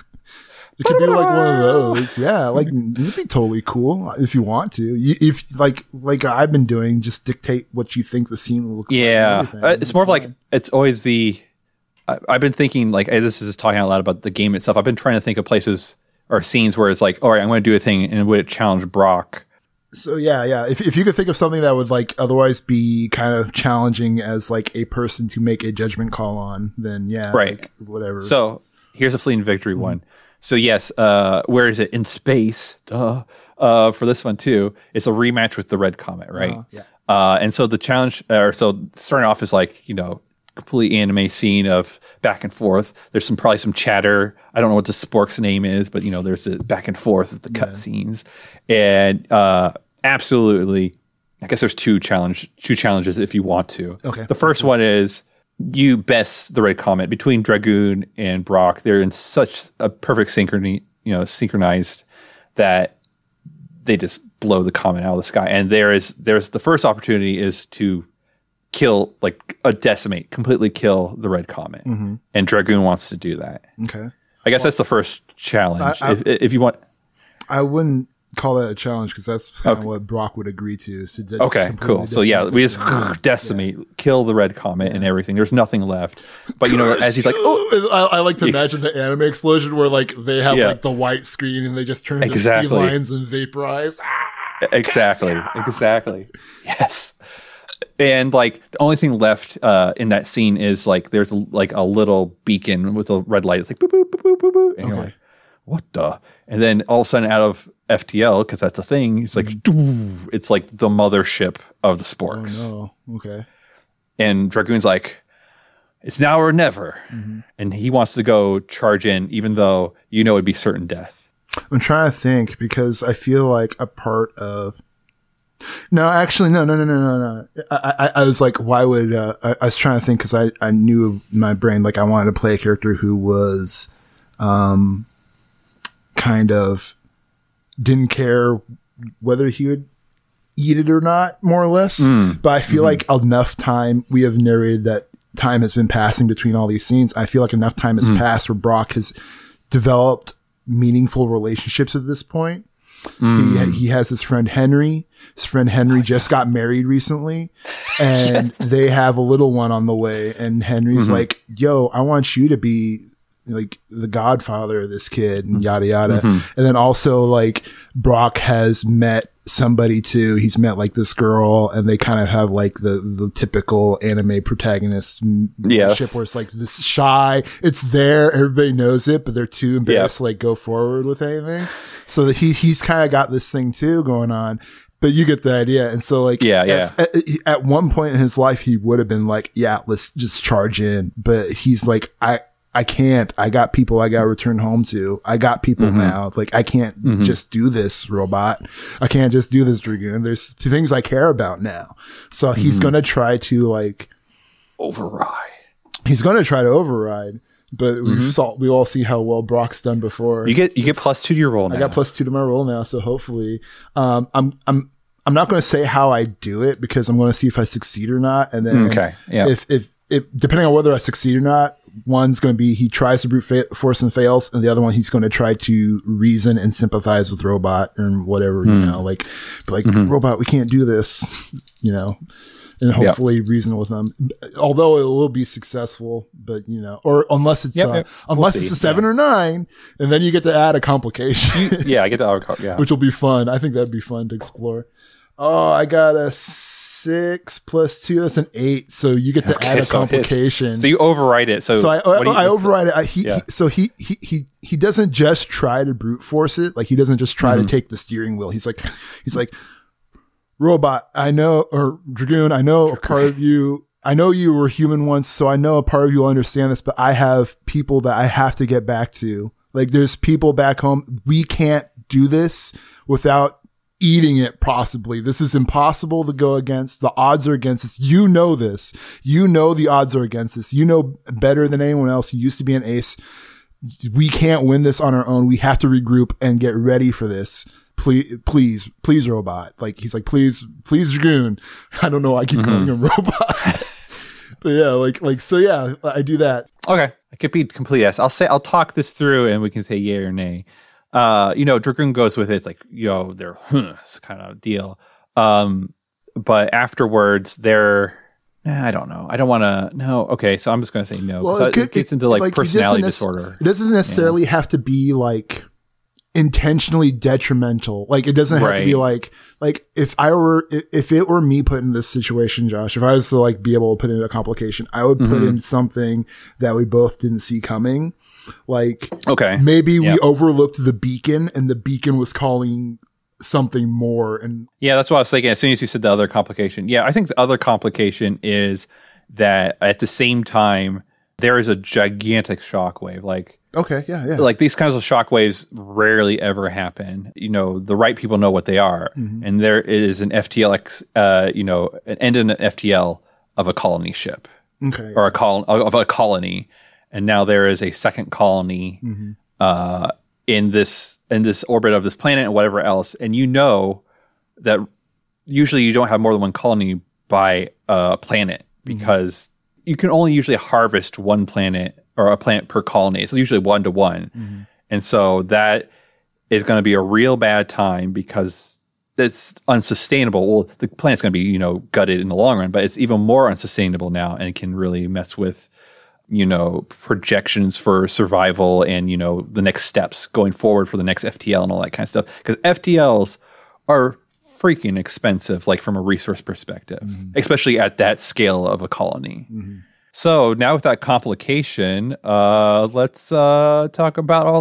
It could be like one of those. Yeah, like it'd be totally cool if you want to. If like I've been doing, just dictate what you think the scene looks like. Yeah, it's more of like it's always the. I've been thinking like this is talking out loud about the game itself. I've been trying to think of places or scenes where it's like, all right, I'm going to do a thing, and would it challenge Brock? So yeah. If you could think of something that would like otherwise be kind of challenging as like a person to make a judgment call on, then yeah, right, like, whatever. So here's a fleeting victory one. So yes, where is it in space? Duh. For this one too, it's a rematch with the Red Comet, right? Yeah. And so the challenge, starting off is like complete anime scene of back and forth. There's probably some chatter. I don't know what the spork's name is, but there's a back and forth of the cut scenes, and absolutely, I guess there's two challenges if you want to. Okay. The first one is you best the Red Comet between Dragoon and Brock. They're in such a perfect synchrony, synchronized that they just blow the comet out of the sky. And there's the first opportunity is to kill, completely kill the Red Comet. Mm-hmm. And Dragoon wants to do that. Okay. I guess that's the first challenge. If you want, I wouldn't call that a challenge because that's kind of what Brock would agree to. Is to Okay, cool. So yeah, we just decimate, kill the red comet and everything. There's nothing left. But as he's like, oh, I like to imagine the anime explosion where like they have like the white screen and they just turn into speed lines and vaporize. Exactly. Yes. And like the only thing left in that scene is like there's like a little beacon with a red light. It's like boop boop boop boop boop, boop. And you're like, what the? And then all of a sudden, out of FTL, because that's a thing, it's like it's like the mothership of the sporks. Oh no! Okay. And Dragoon's like, it's now or never, and he wants to go charge in, even though it'd be certain death. I'm trying to think because I feel like a part of. No, actually, no. I was like, why would I was trying to think because I knew in my brain like I wanted to play a character who was, kind of didn't care whether he would eat it or not, more or less. But I feel like enough time we have narrated that time has been passing between all these scenes. I feel like enough time has passed where Brock has developed meaningful relationships at this point. He has his friend Henry. His friend Henry just got married recently and they have a little one on the way. And Henry's like, yo, I want you to be like the godfather of this kid and yada yada. And then also like Brock has met somebody too. He's met like this girl and they kind of have like the typical anime protagonist relationship where it's like this shy, it's there, everybody knows it, but they're too embarrassed to like go forward with anything. So that he's kind of got this thing too going on. But you get the idea. And so like, at one point in his life, he would have been like, yeah, let's just charge in. But he's like, I can't. I got people I got to return home to. I got people now. Like, I can't just do this, robot. I can't just do this, Dragoon. There's things I care about now. So he's going to try to like override. He's going to try to override. But we all see how well Brock's done before. You get +2 to your roll now. I got +2 to my roll now, so hopefully, I'm not going to say how I do it because I'm going to see if I succeed or not, and then if depending on whether I succeed or not, one's going to be he tries to brute force and fails, and the other one he's going to try to reason and sympathize with Robot and whatever like Robot, we can't do this, and hopefully reason with them. Although it will be successful, but or unless it's it's a 7 or 9, and then you get to add a complication. I get to which will be fun. I think that'd be fun to explore. Oh, I got a 6 + 2. That's an 8. So you get to add a complication. So you override it. So I override it. He doesn't just try to brute force it. Like he doesn't just try to take the steering wheel. He's like. Robot, I know, or Dragoon, I know a part of you, I know you were human once, so I know a part of you will understand this, but I have people that I have to get back to. Like there's people back home. We can't do this without eating it possibly. This is impossible to go against. The odds are against us. You know this. You know the odds are against us. You know better than anyone else. You used to be an ace. We can't win this on our own. We have to regroup and get ready for this. Please, Robot. Like he's like, please, Dragoon. I don't know why I keep calling him Robot. But yeah, I do that. Okay. I could be complete yes. I'll talk this through and we can say yay or nay. Dragoon goes with it. It's like, they're kind of deal. But afterwards they're, I don't know. I don't want to, no. Okay. So I'm just going to say no. Well, it gets into like personality disorder. It doesn't necessarily have to be like, intentionally detrimental. Like it doesn't have to be like if it were me put in this situation, Josh, if I was to like be able to put in a complication, I would put in something that we both didn't see coming. Like, maybe we overlooked the beacon and the beacon was calling something more. And that's what I was thinking. As soon as you said the other complication. Yeah. I think the other complication is that at the same time, there is a gigantic shockwave. Like, okay, yeah. Like these kinds of shockwaves rarely ever happen. The right people know what they are, and there is an FTL, an end in an FTL of a colony ship, or of a colony, and now there is a second colony in this orbit of this planet and whatever else, and that usually you don't have more than one colony by a planet because you can only usually harvest one planet. Or a planet per colony. It's usually 1 to 1. And so that is going to be a real bad time because it's unsustainable. Well, the planet's going to be, gutted in the long run, but it's even more unsustainable now and can really mess with, projections for survival and, the next steps going forward for the next FTL and all that kind of stuff. Because FTLs are freaking expensive, like from a resource perspective, especially at that scale of a colony. So now with that complication, let's talk about all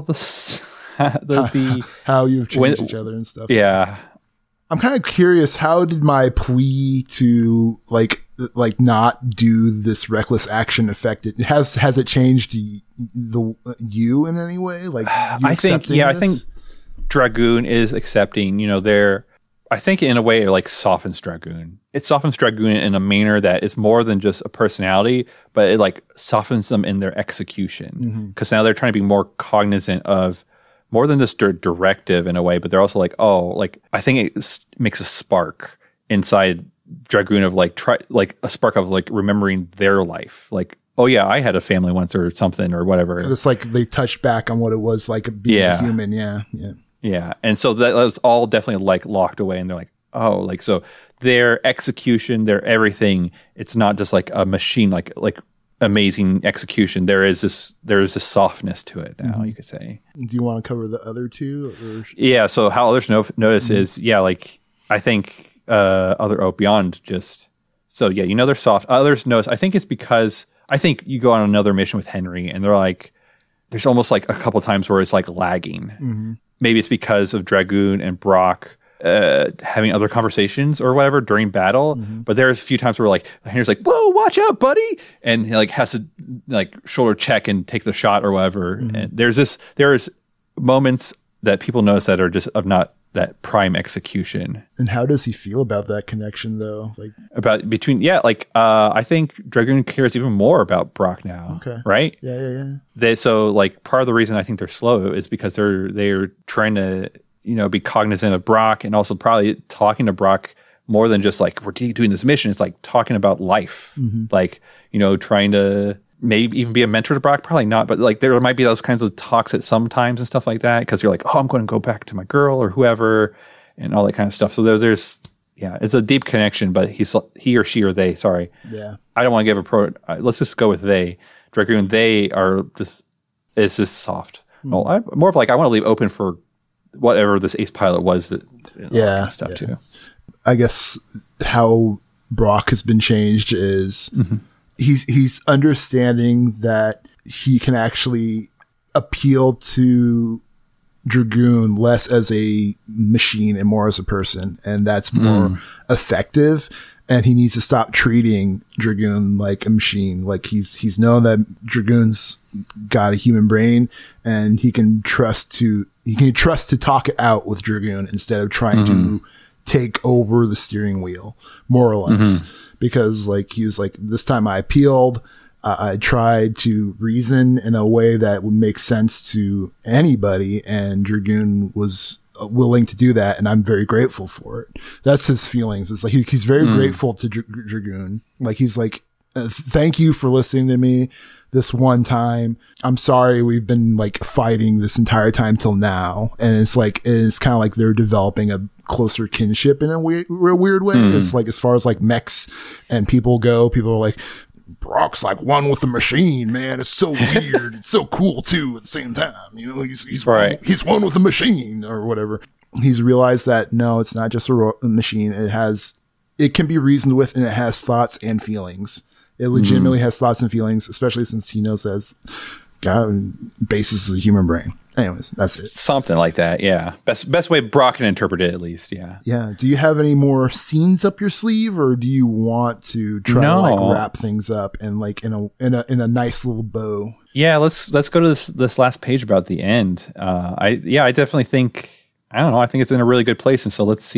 how you've changed each other and stuff. Yeah. I'm kind of curious, how did my plea to like not do this reckless action affect it? Has it changed you in any way? Like, I think Dragoon is accepting, I think in a way it like softens Dragoon. It softens Dragoon in a manner that is more than just a personality, but it like softens them in their execution. Because now they're trying to be more cognizant of more than just their directive in a way, but they're also like, I think it makes a spark inside Dragoon of like a spark of like remembering their life. Like, oh yeah, I had a family once or something or whatever. It's like they touched back on what it was like being a human. Yeah. Yeah. And so that was all definitely like locked away, and they're like, oh, like, so their execution, their everything, it's not just like a machine, like amazing execution. There is this softness to it now, you could say. Do you want to cover the other two? Yeah. So how others notice is, like, I think beyond just, so yeah, they're soft. Others notice, I think it's because, I think you go on another mission with Henry and they're like, there's almost like a couple times where it's like lagging. Maybe it's because of Dragoon and Brock having other conversations or whatever during battle. But there's a few times where like Henry's like, "Whoa, watch out, buddy!" and he like has to like shoulder check and take the shot or whatever. And there's moments that people notice that are just of not that prime execution. And how does he feel about that connection though? Like I think Dragoon cares even more about Brock now. Okay. Right? Yeah. So like part of the reason I think they're slow is because they're trying to, be cognizant of Brock, and also probably talking to Brock more than just like, we're doing this mission. It's like talking about life, like, trying to maybe even be a mentor to Brock. Probably not, but like there might be those kinds of talks at sometimes and stuff like that. Cause you're like, oh, I'm going to go back to my girl or whoever and all that kind of stuff. So there's it's a deep connection, but he or she or they, sorry. Yeah. I don't want to give let's just go with they. Dragoon, they are just, it's just soft. Well, I'm more of like, I want to leave open for whatever this ace pilot was that stuff too. I guess how Brock has been changed is he's understanding that he can actually appeal to Dragoon less as a machine and more as a person, and that's more effective. And he needs to stop treating Dragoon like a machine. Like he's known that Dragoon's got a human brain, and he can trust to talk it out with Dragoon instead of trying to take over the steering wheel, more or less. Because like he was like, this time I appealed. I tried to reason in a way that would make sense to anybody, and Dragoon was willing to do that, and I'm very grateful for it. That's his feelings. It's like he's very grateful to Dragoon. Like he's like, thank you for listening to me this one time. I'm sorry we've been like fighting this entire time till now. And it's kind of like they're developing a closer kinship in a weird way. It's like, as far as like mechs and people go, people are like, Brock's like one with the machine, man. It's so weird. It's so cool too at the same time. He's right. He's one with the machine or whatever. He's realized that no, it's not just a machine. It can be reasoned with, and it has thoughts and feelings. It legitimately has thoughts and feelings, especially since he knows that God basis is a human brain. Anyways, that's it. Something like that, yeah. Best way Brock can interpret it, at least, yeah. Yeah. Do you have any more scenes up your sleeve, or do you want to try to like wrap things up and like in a nice little bow? Yeah, let's go to this last page about the end. I definitely think, I don't know, I think it's in a really good place, and so let's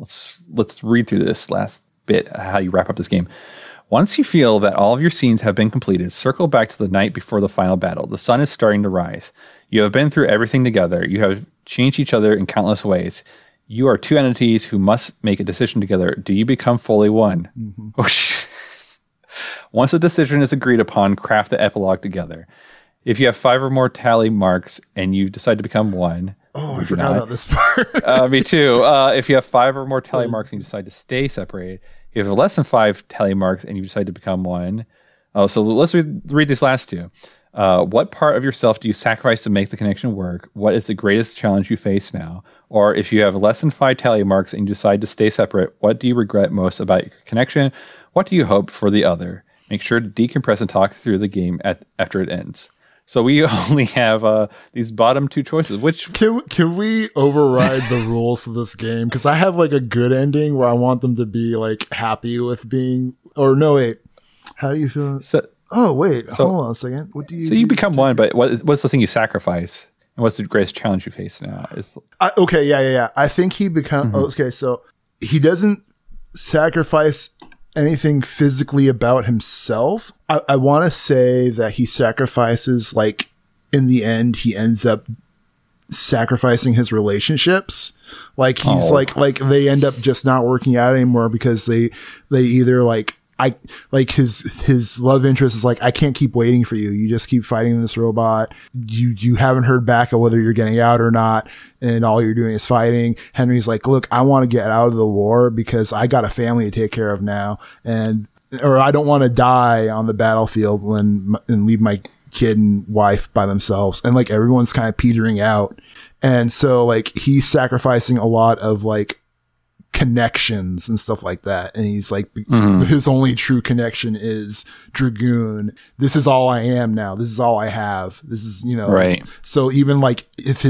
read through this last bit, how you wrap up this game. Once you feel that all of your scenes have been completed, circle back to the night before the final battle. The sun is starting to rise. You have been through everything together. You have changed each other in countless ways. You are two entities who must make a decision together. Do you become fully one? Once a decision is agreed upon, craft the epilogue together. If you have 5 or more tally marks and you decide to become 1. Oh, I forgot about this part. Me too. If you have 5 or more tally marks and you decide to stay separated. If you have less than 5 tally marks and you decide to become 1. So let's read these last 2. What part of yourself do you sacrifice to make the connection work? What is the greatest challenge you face now? Or if you have less than 5 tally marks and you decide to stay separate, what do you regret most about your connection? What do you hope for the other? Make sure to decompress and talk through the game after it ends. So we only have these bottom 2 choices. Which can we override the rules of this game? Because I have like a good ending where I want them to be like happy with being. Or no, wait. How do you feel? Hold on a second. What do you? So you become 1, but what's the thing you sacrifice? And what's the greatest challenge you face now? Yeah. I think he becomes okay. So he doesn't sacrifice anything physically about himself. I want to say that he sacrifices, like, in the end, he ends up sacrificing his relationships. Like he's like they end up just not working out anymore because they either his love interest is like, I can't keep waiting for you. You just keep fighting this robot. You haven't heard back of whether you're getting out or not. And all you're doing is fighting. Henry's like, look, I want to get out of the war because I got a family to take care of now. Or I don't want to die on the battlefield and leave my kid and wife by themselves. And like everyone's kind of petering out. And so like he's sacrificing a lot of like connections and stuff like that. And he's like, his only true connection is Dragoon. This is all I am now. This is all I have. This is, right. So even like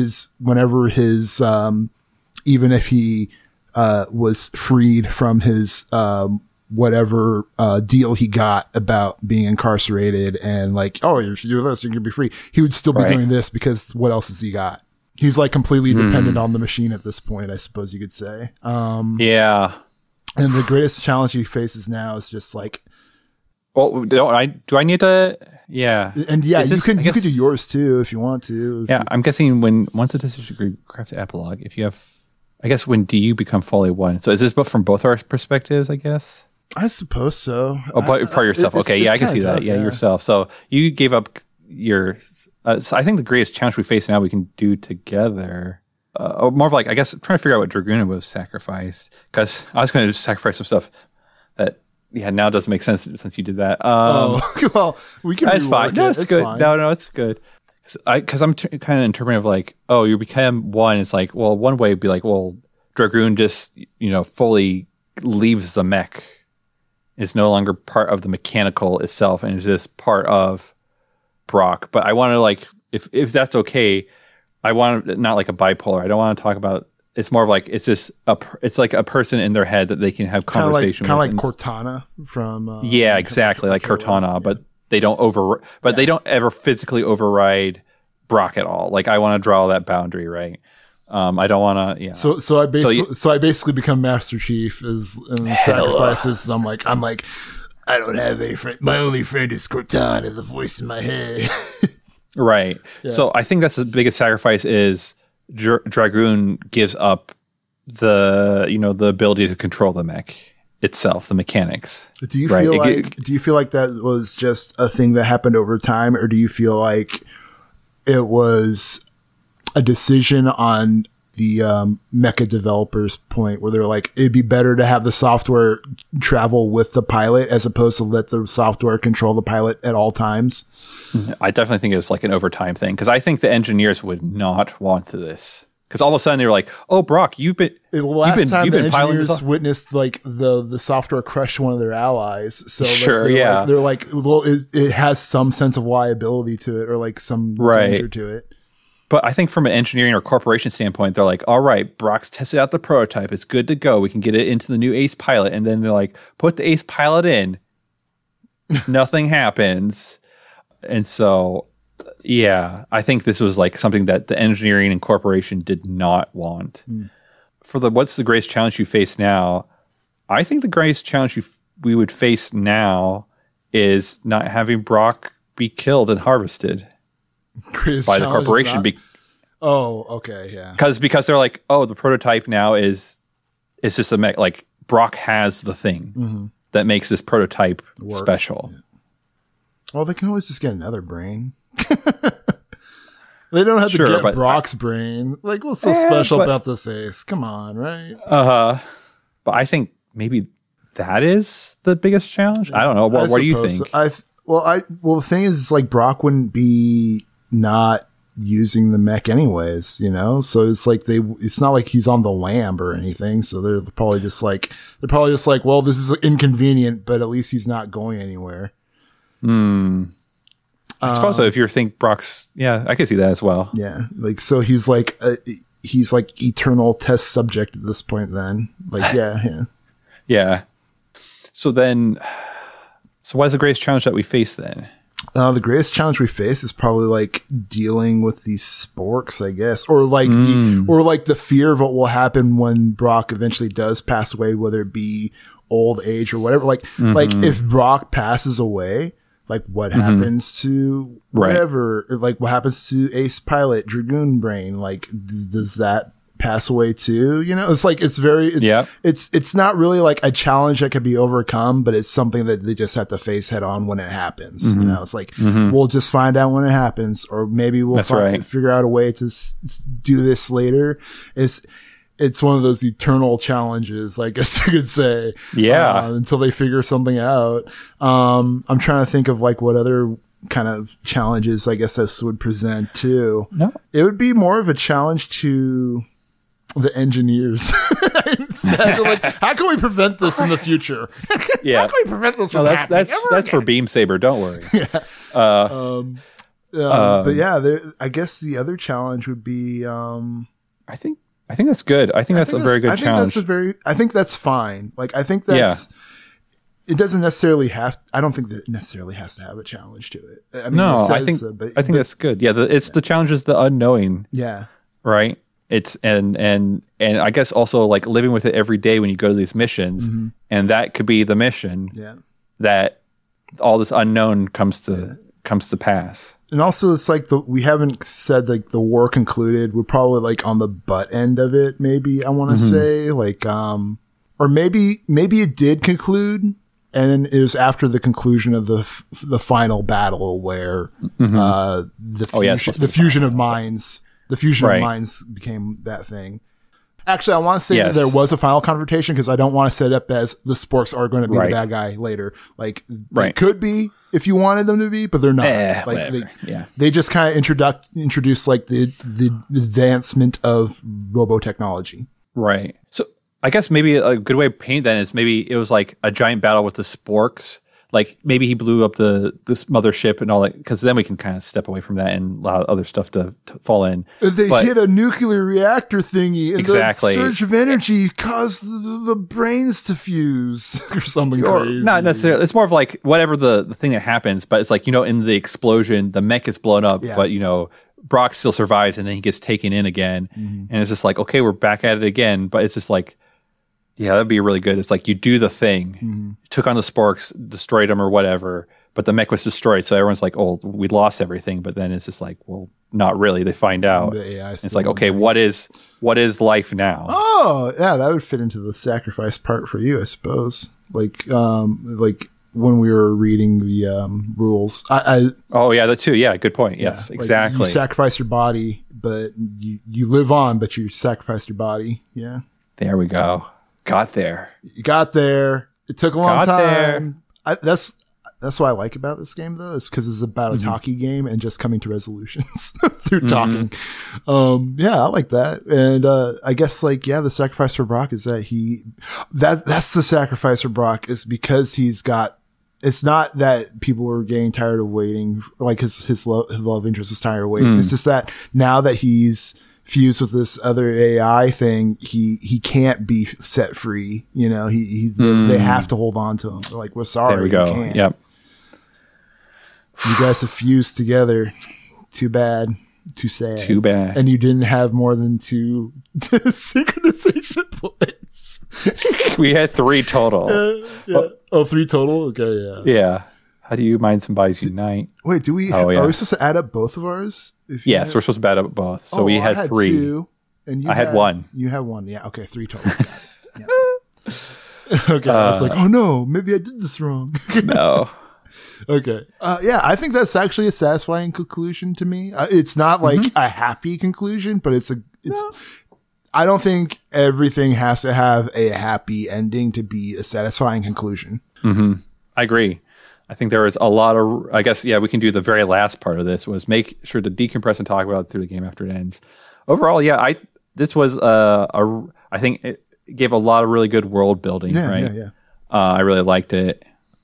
even if he was freed from his whatever deal he got about being incarcerated and like, oh, you do this, you're gonna be free, he would still be doing this because what else has he got? He's like completely dependent on the machine at this point, I suppose you could say. Yeah. And the greatest challenge he faces now is just like, well, do I need to? Yeah. And yeah, you could do yours too if you want to. Yeah, I'm guessing once a decision craft the epilogue, if you have, I guess, when do you become fully 1? So is this from both our perspectives, I guess? I suppose so. Oh, part of yourself. Okay, yeah, I can see that. Yeah, yourself. So you gave up your. So I think the greatest challenge we face now we can do together. More of like, I guess, I'm trying to figure out what Dragoon was sacrificed, because I was going to sacrifice some stuff that now doesn't make sense since you did that. Well, we can. That's fine. No, it's good. Fine. No, it's good. Because I'm kind of interpreting of like, oh, you become 1. It's like, well, one way would be like, well, Dragoon just fully leaves the mech. It's no longer part of the mechanical itself, and is just part of Brock. But I want to like, if that's okay, I want not like a bipolar. I don't want to talk about. It's more of like it's like a person in their head that they can have conversation kind with. Of like Cortana from. Yeah, exactly, like Cortana, but they don't they don't ever physically override Brock at all. Like I want to draw that boundary, right? I don't want to. Yeah. So I basically become Master Chief and sacrifices. I'm like, I don't have any friend. My only friend is Cortana, the voice in my head. Right. Yeah. So I think that's the biggest sacrifice is Dragoon gives up the ability to control the mech itself, the mechanics. Do you feel like that was just a thing that happened over time, or do you feel like it was a decision on the mecha developers' point where they're like, it'd be better to have the software travel with the pilot as opposed to let the software control the pilot at all times? I definitely think it was like an overtime thing, because I think the engineers would not want this. Because all of a sudden they were like, "Oh, Brock, you've been piloting engineers witnessed like the software crush one of their allies." So sure, they're like, well, it has some sense of liability to it, or like some danger to it. But I think from an engineering or corporation standpoint, they're like, all right, Brock's tested out the prototype. It's good to go. We can get it into the new Ace pilot. And then they're like, put the Ace pilot in. Nothing happens. And so, yeah, I think this was like something that the engineering and corporation did not want. For what's the greatest challenge you face now? I think the greatest challenge we would face now is not having Brock be killed and harvested by the corporation. Okay, yeah. Because they're like, oh, the prototype now is just a mech. Like Brock has the thing that makes this prototype special. Yeah. Well, they can always just get another brain. They don't have to Sure, get but- Brock's brain. Like, what's so Yeah, special but- about this ace? Come on, right? But I think maybe that is the biggest challenge. I don't know. What do you suppose think? so. Well, the thing is, like, Brock wouldn't be not using the mech anyways, you know? So it's like it's not like he's on the lamb or anything. So they're probably just like, well, this is inconvenient, but at least he's not going anywhere. I suppose so, if you think Brock's, I could see that as well. Yeah. Like, so he's like eternal test subject at this point then. Like, yeah. Yeah. So what is the greatest challenge that we face then? The greatest challenge we face is probably like dealing with these sporks, I guess, or like the fear of what will happen when Brock eventually does pass away, whether it be old age or whatever. Like if Brock passes away, like what happens to whatever? Like what happens to Ace Pilot, Dragoon Brain? Like does that pass away too? You know, it's like it's not really like a challenge that can be overcome, but it's something that they just have to face head on when it happens. You know, it's like we'll just find out when it happens, or maybe we'll figure out a way to do this later. It's one of those eternal challenges, I guess you could say. Yeah. Until they figure something out. I'm trying to think of like what other kind of challenges I guess this would present too. No. It would be more of a challenge to the engineers. Like, how can we prevent this in the future? Yeah. How can we prevent this from happening? That's for Beam Saber. Don't worry. But yeah, I guess the other challenge would be, I think that's good. I think that's a very good challenge. I think that's fine. Like, I think that's, it doesn't necessarily I don't think that it necessarily has to have a challenge to it. I mean, I think that's good. Yeah. The challenge is the unknowing. Yeah. Right. It's, and I guess also like living with it every day when you go to these missions, and that could be the mission that all this unknown comes to pass. And also, it's like we haven't said like the war concluded. We're probably like on the butt end of it. Maybe I want to say like, or maybe it did conclude, and then it was after the conclusion of the final battle where the fusion of minds became that thing. Actually, I want to say that there was a final confrontation because I don't want to set it up as the sporks are going to be the bad guy later. Like they could be if you wanted them to be, but they're not. They just kind of introduced like the advancement of robo technology. Right. So I guess maybe a good way of painting that is maybe it was like a giant battle with the sporks. Like maybe he blew up this mothership and all that, because then we can kind of step away from that and allow other stuff to fall in. They hit a nuclear reactor thingy, and the surge of energy caused the brains to fuse or something crazy. Not necessarily. It's more of like whatever the thing that happens, but it's like, you know, in the explosion, the mech is blown up, but you know, Brock still survives and then he gets taken in again. And it's just like, okay, we're back at it again. But it's just like, yeah, that'd be really good. It's like you do the thing, took on the sporks, destroyed them or whatever, but the mech was destroyed. So everyone's like, oh, we lost everything. But then it's just like, well, not really. They find out. It's like, okay, what is life now? Oh, yeah, that would fit into the sacrifice part for you, I suppose. Like when we were reading the rules. Oh, yeah, that too. Yeah, good point. Yes, exactly. You sacrifice your body, but you live on, but you sacrificed your body. Yeah. There we go. Got there. You got there. It took a long time. That's what I like about this game, though, is because it's about a talkie game and just coming to resolutions through talking. Yeah, I like that. And I guess, like, the sacrifice for Brock is that that's the sacrifice for Brock is because he's got. It's not that people were getting tired of waiting, like his love interest is tired of waiting. It's just that now that he's fused with this other AI thing, he can't be set free. You know, they have to hold on to him. They're like, we're sorry. There we go. Can't. Yep. You guys have fused together. Too bad. Too sad. Too bad. And you didn't have more than 2 synchronization points. We had 3 total. Oh, 3 total? Okay, yeah. Yeah. How do you mind some bodies unite? Wait, do we? Are we supposed to add up both of ours? Yes, we're supposed to add up both. So we had 3. 2, and I had 1. You had 1. Yeah. Okay, 3 total. Yeah. Okay. I was like, oh no, maybe I did this wrong. No. Okay. Yeah, I think that's actually a satisfying conclusion to me. It's not like a happy conclusion, but I don't think everything has to have a happy ending to be a satisfying conclusion. I agree. I think there was a lot of, I guess, we can do the very last part of this was make sure to decompress and talk about it through the game after it ends. Overall, this was I think it gave a lot of really good world building, right? Yeah. I really liked it.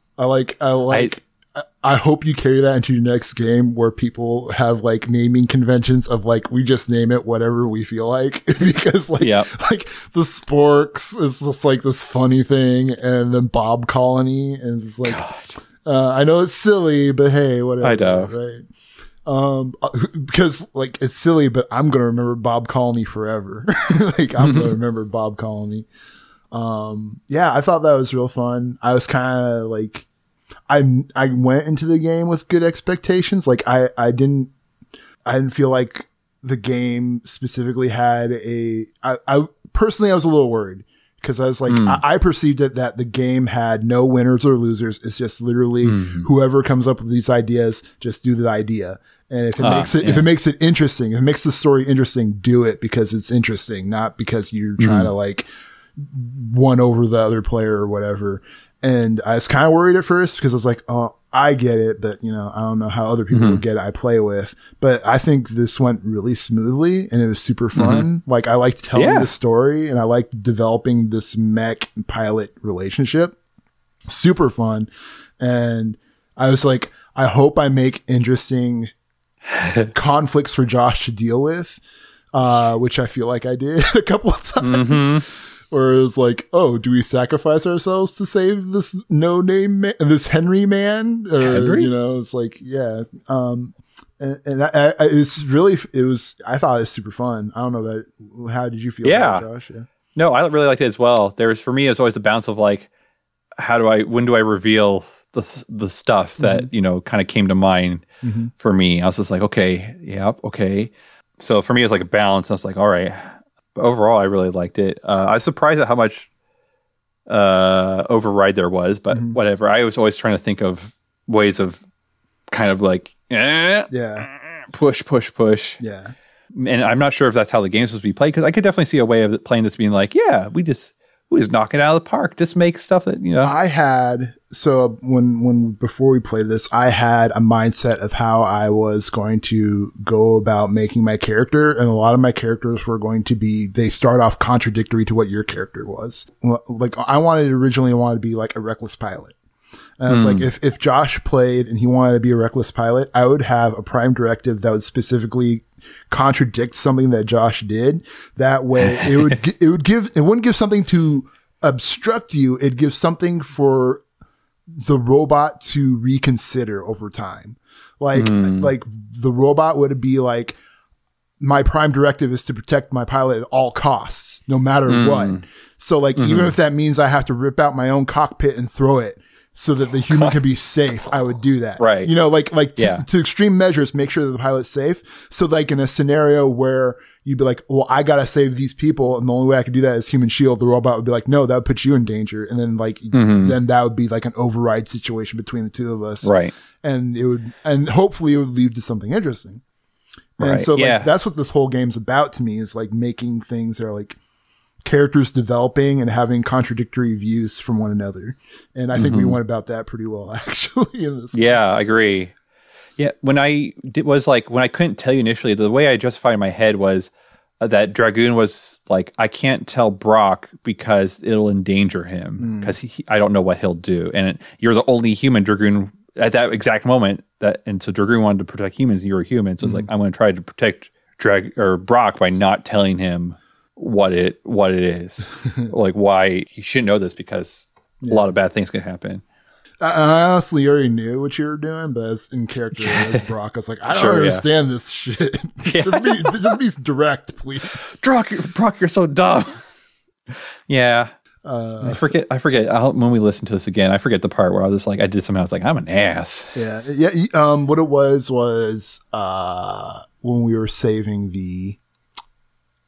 I hope you carry that into your next game where people have like naming conventions of like, we just name it whatever we feel like because like the Sporks is just like this funny thing. And then Bob Colony is like, I know it's silly, but hey, whatever. I know. Right. Because like it's silly, but I'm going to remember Bob Colony forever. Like I'm going to remember Bob Colony. I thought that was real fun. I was kind of like, I went into the game with good expectations. Like I didn't feel like the game specifically had I personally, I was a little worried because I was like, I perceived it that the game had no winners or losers. It's just literally whoever comes up with these ideas, just do the idea. And if it makes it interesting, if it makes the story interesting, do it because it's interesting, not because you're trying to like won over the other player or whatever. And I was kind of worried at first because I was like, oh, I get it, but I don't know how other people would get it. I play with, but I think this went really smoothly and it was super fun. Like I liked telling the story and I liked developing this mech pilot relationship. Super fun. And I was like, I hope I make interesting conflicts for Josh to deal with, which I feel like I did a couple of times. Where it was like, oh, do we sacrifice ourselves to save this this Henry man? Or, Henry? It's like, yeah. I thought it was super fun. I don't know about, how did you feel about it, Josh? Yeah. No, I really liked it as well. For me, it was always the balance of like, when do I reveal the stuff that, kind of came to mind for me? I was just like, okay. So for me, it was like a balance. I was like, all right. But overall, I really liked it. I was surprised at how much override there was, but whatever. I was always trying to think of ways of kind of like, push. Yeah. And I'm not sure if that's how the game's supposed to be played, because I could definitely see a way of playing this being like, we just knock it out of the park. Just make stuff that, I had, so when before we played this, I had a mindset of how I was going to go about making my character. And a lot of my characters were going to be, they start off contradictory to what your character was. Like I originally wanted to be like a reckless pilot. And I was like, if Josh played and he wanted to be a reckless pilot, I would have a prime directive that would specifically contradict something that Josh did. That way it wouldn't give something to obstruct you. It'd give something for the robot to reconsider over time. Like the robot would be like, my prime directive is to protect my pilot at all costs, no matter what. So like, even if that means I have to rip out my own cockpit and throw it so that the human can be safe, I would do that. Right. To extreme measures, make sure that the pilot's safe. So like in a scenario where you'd be like, well, I got to save these people. And the only way I could do that is human shield. The robot would be like, no, that would put you in danger. And then then that would be like an override situation between the two of us. Right. And hopefully it would lead to something interesting. And so that's what this whole game's about to me, is like making things that are like characters developing and having contradictory views from one another. And I think we went about that pretty well, actually. In this I agree. Yeah. When I couldn't tell you initially, the way I justified in my head was that Dragoon was like, I can't tell Brock because it'll endanger him, because I don't know what he'll do. And you're the only human Dragoon at that exact moment, and so Dragoon wanted to protect humans and you're a human. So it's like, I'm going to try to protect Brock by not telling him what it is. Like why he shouldn't know this, because a lot of bad things can happen. I honestly already knew what you were doing, but as in character as Brock, I was like, I don't understand this shit. Just be direct, please. Brock, you're so dumb. Yeah. I forget. When we listen to this again, I forget the part where I was just like, I did something. I was like, I'm an ass. Yeah. What it was when we were saving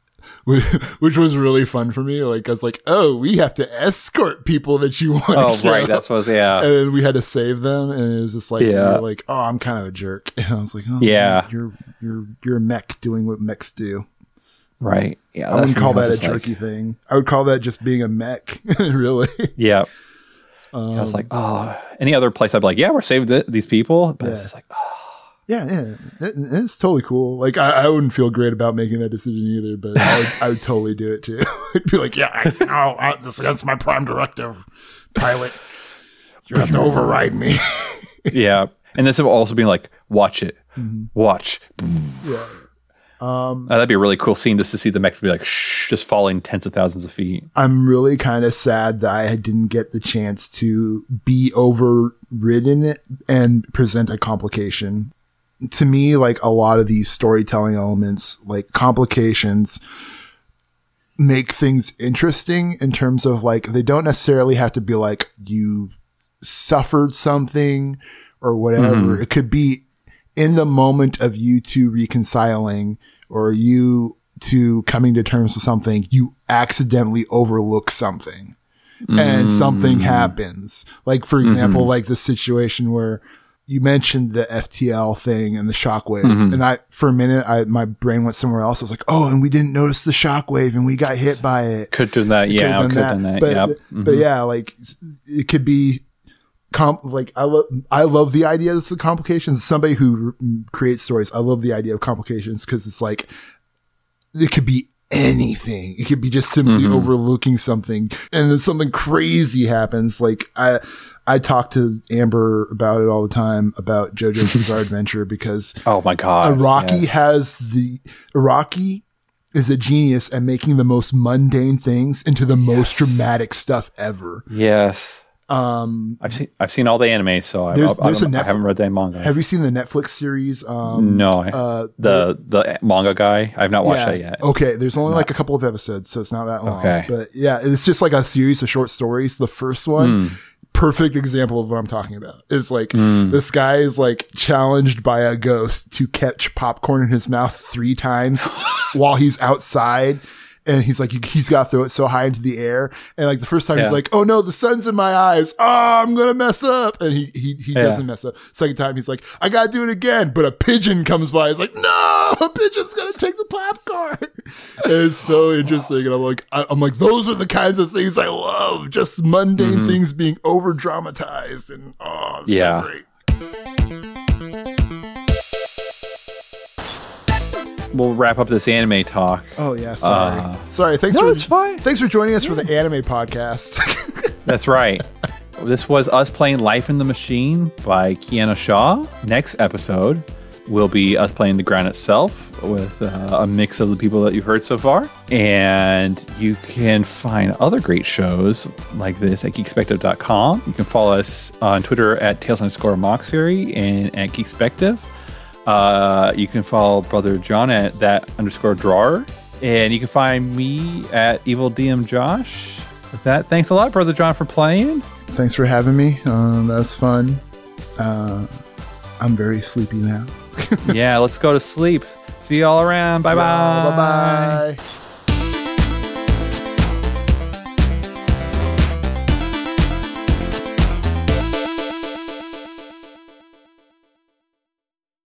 which was really fun for me. Like I was like, oh, we have to escort people that you want. Oh, to kill. right. That's what. Yeah. And then we had to save them, and it was just like, Yeah. we were like, oh, I'm kind of a jerk. And I was like, oh, Yeah. you're a mech doing what mechs do. Right. Yeah. I wouldn't call that a just jerky thing. I would call that just being a mech, really. Yeah. I was like, oh, any other place I'd be like, yeah, we're saving these people. But it's just like, oh. Yeah. It's totally cool. Like, I wouldn't feel great about making that decision either, but I would totally do it too. I'd be like, yeah, that's my prime directive, pilot. You have to override me. Yeah. And this would also be like, watch it. Watch. Yeah. That'd be a really cool scene just to see the mech be like, shh, just falling tens of thousands of feet. I'm really kind of sad that I didn't get the chance to be overridden and present a complication. To me, like a lot of these storytelling elements, like complications, make things interesting in terms of like, they don't necessarily have to be like you suffered something or whatever. It could be in the moment of you two reconciling or you two coming to terms with something, you accidentally overlook something and something happens. Like, for example, like the situation where you mentioned the FTL thing and the shockwave. And for a minute, my brain went somewhere else. I was like, oh, and we didn't notice the shockwave and we got hit by it. Could do that. Yeah. Could have done that. But yeah, like it could be like I love the idea of the complications. Somebody who creates stories, I love the idea of complications because it's like it could be anything. It could be just simply overlooking something, and then something crazy happens. Like I talk to Amber about it all the time about JoJo's Bizarre Adventure because oh my god, Araki is a genius at making the most mundane things into the most dramatic stuff ever. Yes. I've seen all the anime, so I haven't read the manga. Have you seen the Netflix series? No, the manga guy. I've not watched that yet. Okay, there's only like a couple of episodes, so it's not that long. Okay. But yeah, it's just like a series of short stories. The first one, perfect example of what I'm talking about. It's like this guy is like challenged by a ghost to catch popcorn in his mouth 3 times while he's outside. And he's like, he's got to throw it so high into the air. And like the first time he's like, oh no, the sun's in my eyes. Oh, I'm going to mess up. And he doesn't mess up. Second time he's like, I got to do it again. But a pigeon comes by. He's like, no, a pigeon's going to take the popcorn. And it's so interesting. And I'm like, those are the kinds of things I love. Just mundane things being over dramatized. And so great. We'll wrap up this anime talk. Oh yeah, sorry. It's fine. Thanks for joining us for the anime podcast. That's right. This was us playing Life in the Machine by Kiana Shaw. Next episode will be us playing The Ground itself with a mix of the people that you've heard so far. And you can find other great shows like this at geekspective.com. You can follow us on Twitter at Tales_Moxery and at Geekspective. You can follow Brother John at _drawer. And you can find me at Evil DM Josh. With that, thanks a lot, Brother John, for playing. Thanks for having me. That was fun. I'm very sleepy now. Yeah, let's go to sleep. See you all around. Bye-bye. Bye-bye.